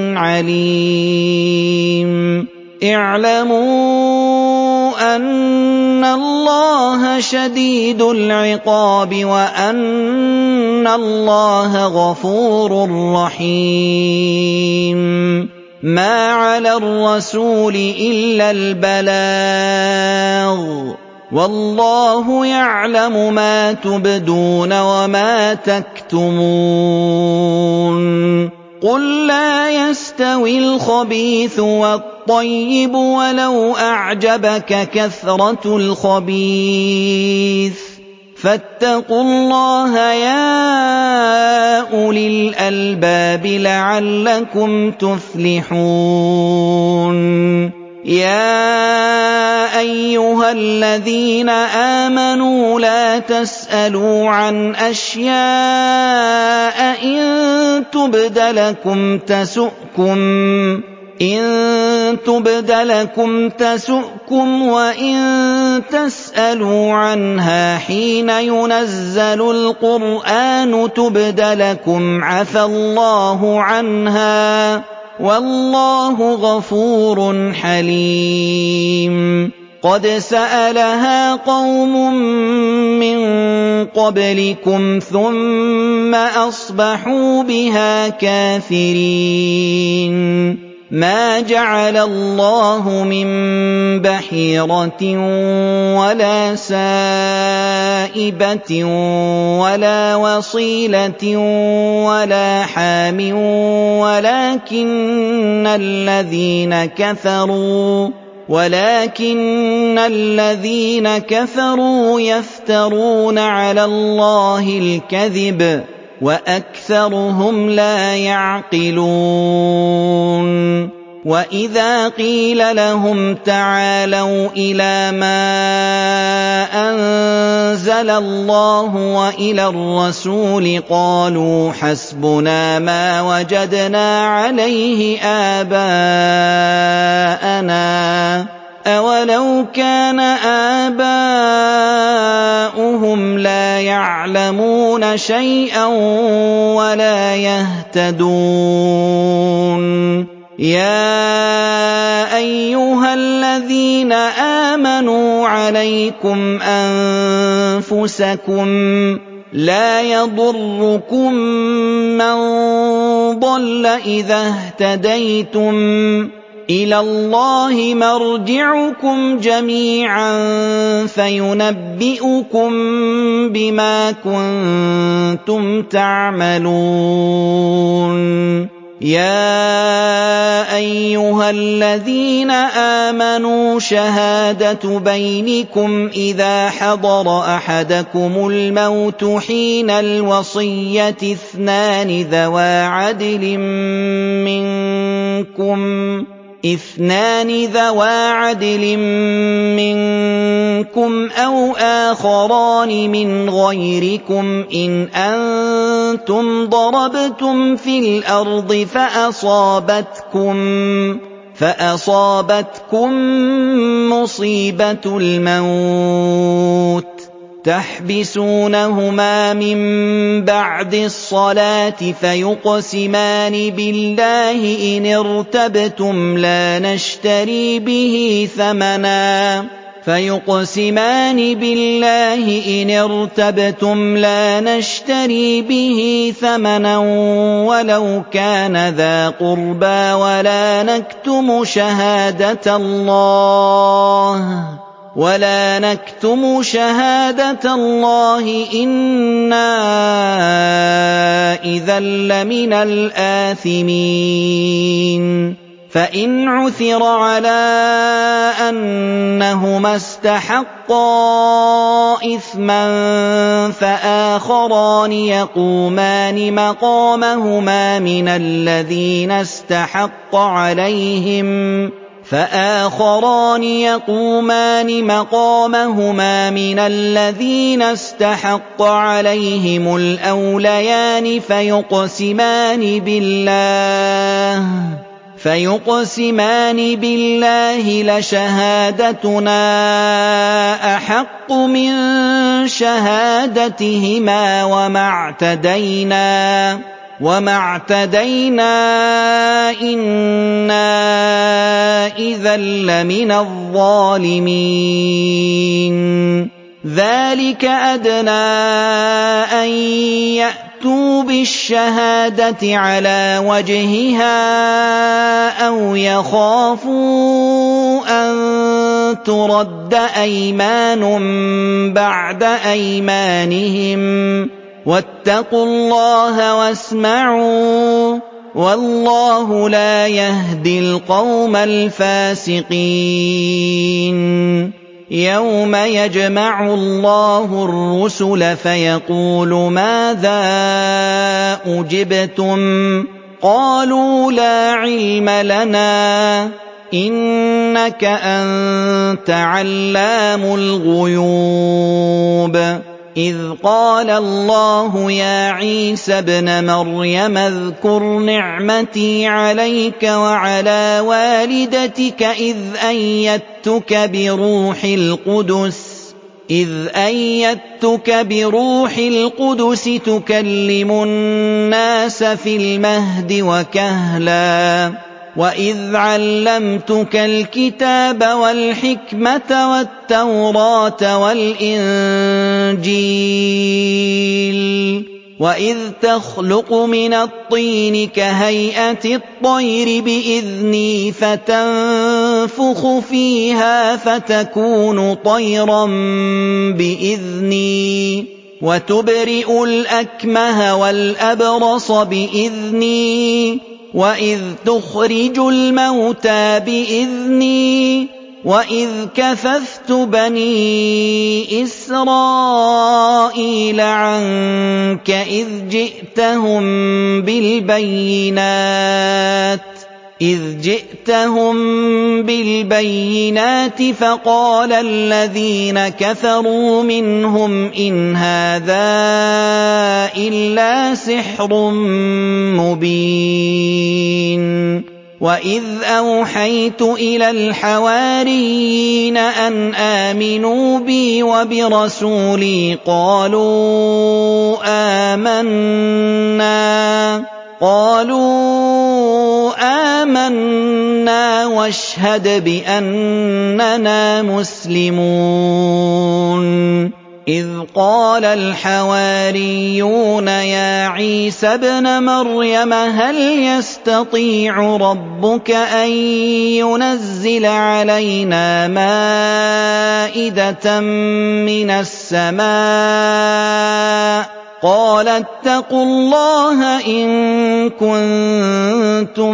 Speaker 2: عَلِيمٌ اعْلَمُوا أَنَّ اللَّهَ شَدِيدُ الْعِقَابِ وَأَنَّ اللَّهَ غَفُورٌ رَّحِيمٌ مَا عَلَى الرَّسُولِ إِلَّا الْبَلَاغُ ۗ وَاللَّهُ يَعْلَمُ مَا تُبْدُونَ وَمَا تَكْتُمُونَ قُل لَّا يَسْتَوِي الْخَبِيثُ وَالطَّيِّبُ وَلَوْ أَعْجَبَكَ كَثْرَةُ الْخَبِيثِ فَاتَّقُوا اللَّهَ يَا أُولِي الْأَلْبَابِ لَعَلَّكُمْ تُفْلِحُونَ يَا أَيُّهَا الَّذِينَ آمَنُوا لَا تَسْأَلُوا عَنْ أَشْيَاءَ إِن تُبْدَ لَكُمْ تَسُؤْكُمْ إِن تُبْدَ لَكُمْ تَسُؤْكُمْ وَإِن تَسْأَلُوا عَنْهَا حِينَ يُنَزَّلُ الْقُرْآنُ تُبْدَ لَكُمْ عَفَا اللَّهُ عَنْهَا وَاللَّهُ غَفُورٌ حَلِيمٌ قَدْ سَأَلَهَا قَوْمٌ مِّن قَبْلِكُمْ ثُمَّ أَصْبَحُوا بِهَا كَافِرِينَ مَا جَعَلَ اللَّهُ مِن بَحِيرَةٍ وَلَا سَائِبَةٍ وَلَا وَصِيلَةٍ وَلَا حَامٍ وَلَٰكِنَّ الَّذِينَ كَفَرُوا وَلَٰكِنَّ الَّذِينَ كَفَرُوا يَفْتَرُونَ عَلَى اللَّهِ الْكَذِبَ وَأَكْثَرُهُمْ لَا يَعْقِلُونَ وَإِذَا قِيلَ لَهُمْ تَعَالَوْا إِلَىٰ مَا أَنزَلَ اللَّهُ وَإِلَى الرَّسُولِ قَالُوا حَسْبُنَا مَا وَجَدْنَا عَلَيْهِ آبَاءَنَا ۚ أَوَلَوْ كَانَ آبَاؤُهُمْ لَا يَعْلَمُونَ شَيْئًا وَلَا يَهْتَدُونَ يَا أَيُّهَا الَّذِينَ آمَنُوا عَلَيْكُمْ أَنفُسَكُمْ لَا يَضُرُّكُم مَّن ضَلَّ إِذَا اهْتَدَيْتُمْ إِلَى اللَّهِ مَرْجِعُكُمْ جَمِيعًا فَيُنَبِّئُكُم بِمَا كُنتُمْ تَعْمَلُونَ يَا أَيُّهَا الَّذِينَ آمَنُوا شَهَادَةُ بَيْنِكُمْ إِذَا حَضَرَ أَحَدَكُمُ الْمَوْتُ حِينَ الْوَصِيَّةِ اثْنَانِ ذَوَا عَدْلٍ مِّنكُمْ اثنان ذوا عدل منكم أو آخران من غيركم إن أنتم ضربتم في الأرض فأصابتكم فأصابتكم مصيبة الموت تحبسونهما من بعد الصلاة فيقسمان بالله إن ارتبتم لا نشتري به ثمنا فيقسمان بالله إن ارتبتم لا نشتري به ثمنا ولو كان ذا قربى ولا نكتم شهادة الله ولا نكتم شهادة الله إنا إذا لمن الآثمين فإن عثر على أنهما استحقا إثما فآخران يقومان مقامهما من الذين استحق عليهم فآخران يقومان مقامهما من الذين استحق عليهم الأوليان فيقسمان بالله فيقسمان بالله لشهادتنا أحق من شهادتهما وما اعتدينا وما اعتدينا إنا إذا لمن الظالمين ذلك أدنى أن يأتوا بالشهادة على وجهها أو يخافوا أَن تُرَدَّ أَيْمَانٌ بَعْدَ أَيْمَانِهِمْ ۖ وَاتَّقُوا اللَّهَ وَاسْمَعُوا ۗ وَاللَّهُ لَا يَهْدِي الْقَوْمَ الْفَاسِقِينَ. يَوْمَ يَجْمَعُ اللَّهُ الرُّسُلَ فَيَقُولُ مَاذَا أُجِبْتُمْ ۖ قَالُوا لَا عِلْمَ لَنَا ۖ إِنَّكَ أَنتَ عَلَّامُ الْغُيُوبِ. إِذْ قَالَ اللَّهُ يَا عِيسَى ابْنَ مَرْيَمَ اذْكُرْ نِعْمَتِي عَلَيْكَ وَعَلَىٰ وَالِدَتِكَ إِذْ أَيَّدتُّكَ بِرُوحِ الْقُدُسِ إذ أيدتك بروح القدس تكلم الناس في المهد وكهلا، وإذ علمتك الكتاب والحكمة والتوراة والإنجيل، وإذ تخلق من الطين كهيئة الطير بإذني فتنفخ فيها فتكون طيرا بإذني، وتبرئ الأكمه والأبرص بإذني، وإذ تخرج الموتى بإذني، وإذ كففت بني إسرائيل عنك إذ جئتهم بالبينات إذ جئتهم بالبينات فقال الذين كفروا منهم إن هذا إلا سحر مبين. وإذ أوحيت إلى الحواريين أن آمنوا بي وبرسولي قالوا آمنا قالوا آمنا واشهد بأننا مسلمون. إذ قال الحواريون يا عيسى ابْنَ مَرْيَمَ هل يستطيع ربك أن ينزل علينا مائدة من السماء؟ قال اتقوا الله إن كنتم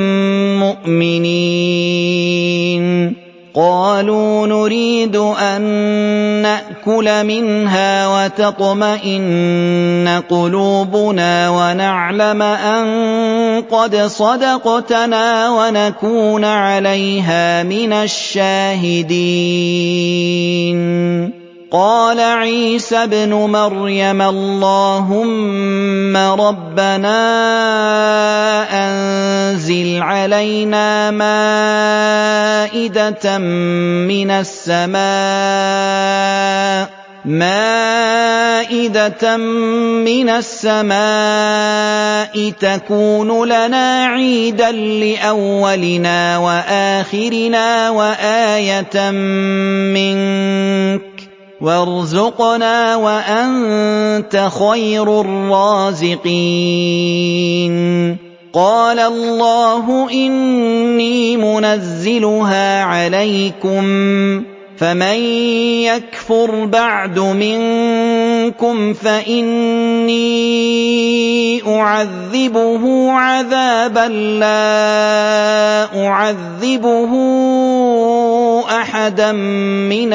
Speaker 2: مؤمنين. قالوا نريد أن نأكل منها وتطمئن قلوبنا ونعلم أن قد صدقتنا ونكون عليها من الشاهدين. قال عيسى ابْنُ مَرْيَمَ اللهم ربنا أنزل علينا مائدة من السماء مائدة من السماء تكون لنا عيدا لأولنا وآخرنا وآية منك وارزقنا وأنت خير الرازقين. قال الله إني منزلها عليكم فمن يكفر بعد منكم فإني أعذبه عذابا لا أعذبه أحدا من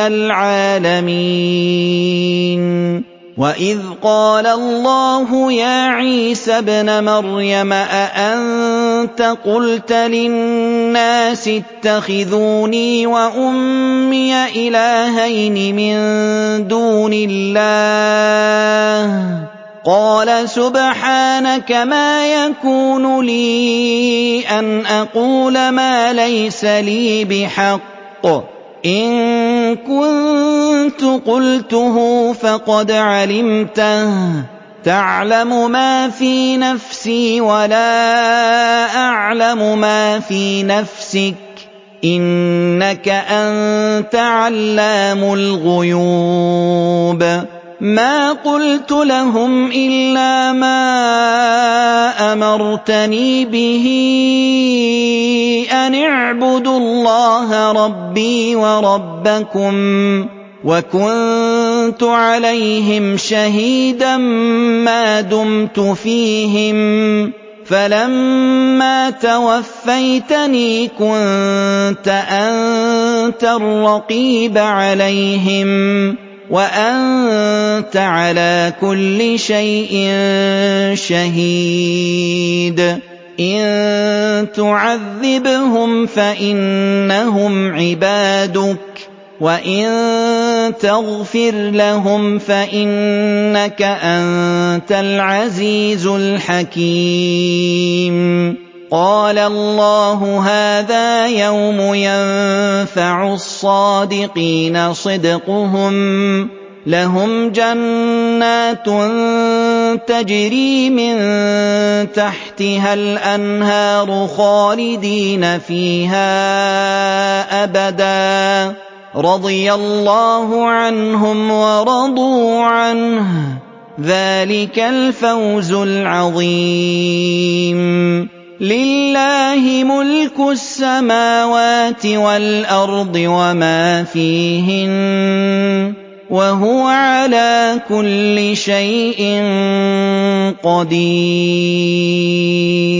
Speaker 2: العالمين. وإذ قال الله يا عيسى ابْنَ مَرْيَمَ أأنت قلت للناس اتخذوني وأمي إلهين من دون الله؟ قال سبحانك ما يكون لي أن أقول ما ليس لي بحق، إن كنت قلته فقد علمته، تعلم ما في نفسي ولا أعلم ما في نفسك، إنك أنت علام الغيوب. ما قلت لهم إلا ما أَمَرْتَنِي بِهِ أَنِ اعْبُدُوا اللَّهَ رَبِّي وَرَبَّكُمْ ۖ وَكُنتُ عَلَيْهِمْ شَهِيدًا مَّا دُمْتُ فِيهِمْ ۖ فَلَمَّا تَوَفَّيْتَنِي كُنتَ أَنتَ الرَّقِيبَ عَلَيْهِمْ ۚ وَأَنتَ عَلَىٰ كُلِّ شَيْءٍ شَهِيدٌ. إِن تُعَذِّبْهُمْ فَإِنَّهُمْ عِبَادُكَ ۖ وَإِن تَغْفِرْ لَهُمْ فَإِنَّكَ أَنتَ الْعَزِيزُ الْحَكِيمُ. قَالَ اللَّهُ هَٰذَا يَوْمُ يَنفَعُ الصَّادِقِينَ صِدْقُهُمْ ۚ لَهُمْ جَنَّاتٌ تَجْرِي مِن تَحْتِهَا الْأَنْهَارُ خَالِدِينَ فِيهَا أَبَدًا ۖ رَّضِيَ اللَّهُ عَنْهُمْ وَرَضُوا عَنْهُ ۚ ذَٰلِكَ الْفَوْزُ الْعَظِيمُ. لِلَّهِ مُلْكُ السَّمَاوَاتِ وَالْأَرْضِ وَمَا فِيهِنَّ ۚ وَهُوَ عَلَىٰ كُلِّ شَيْءٍ قَدِيرٌ.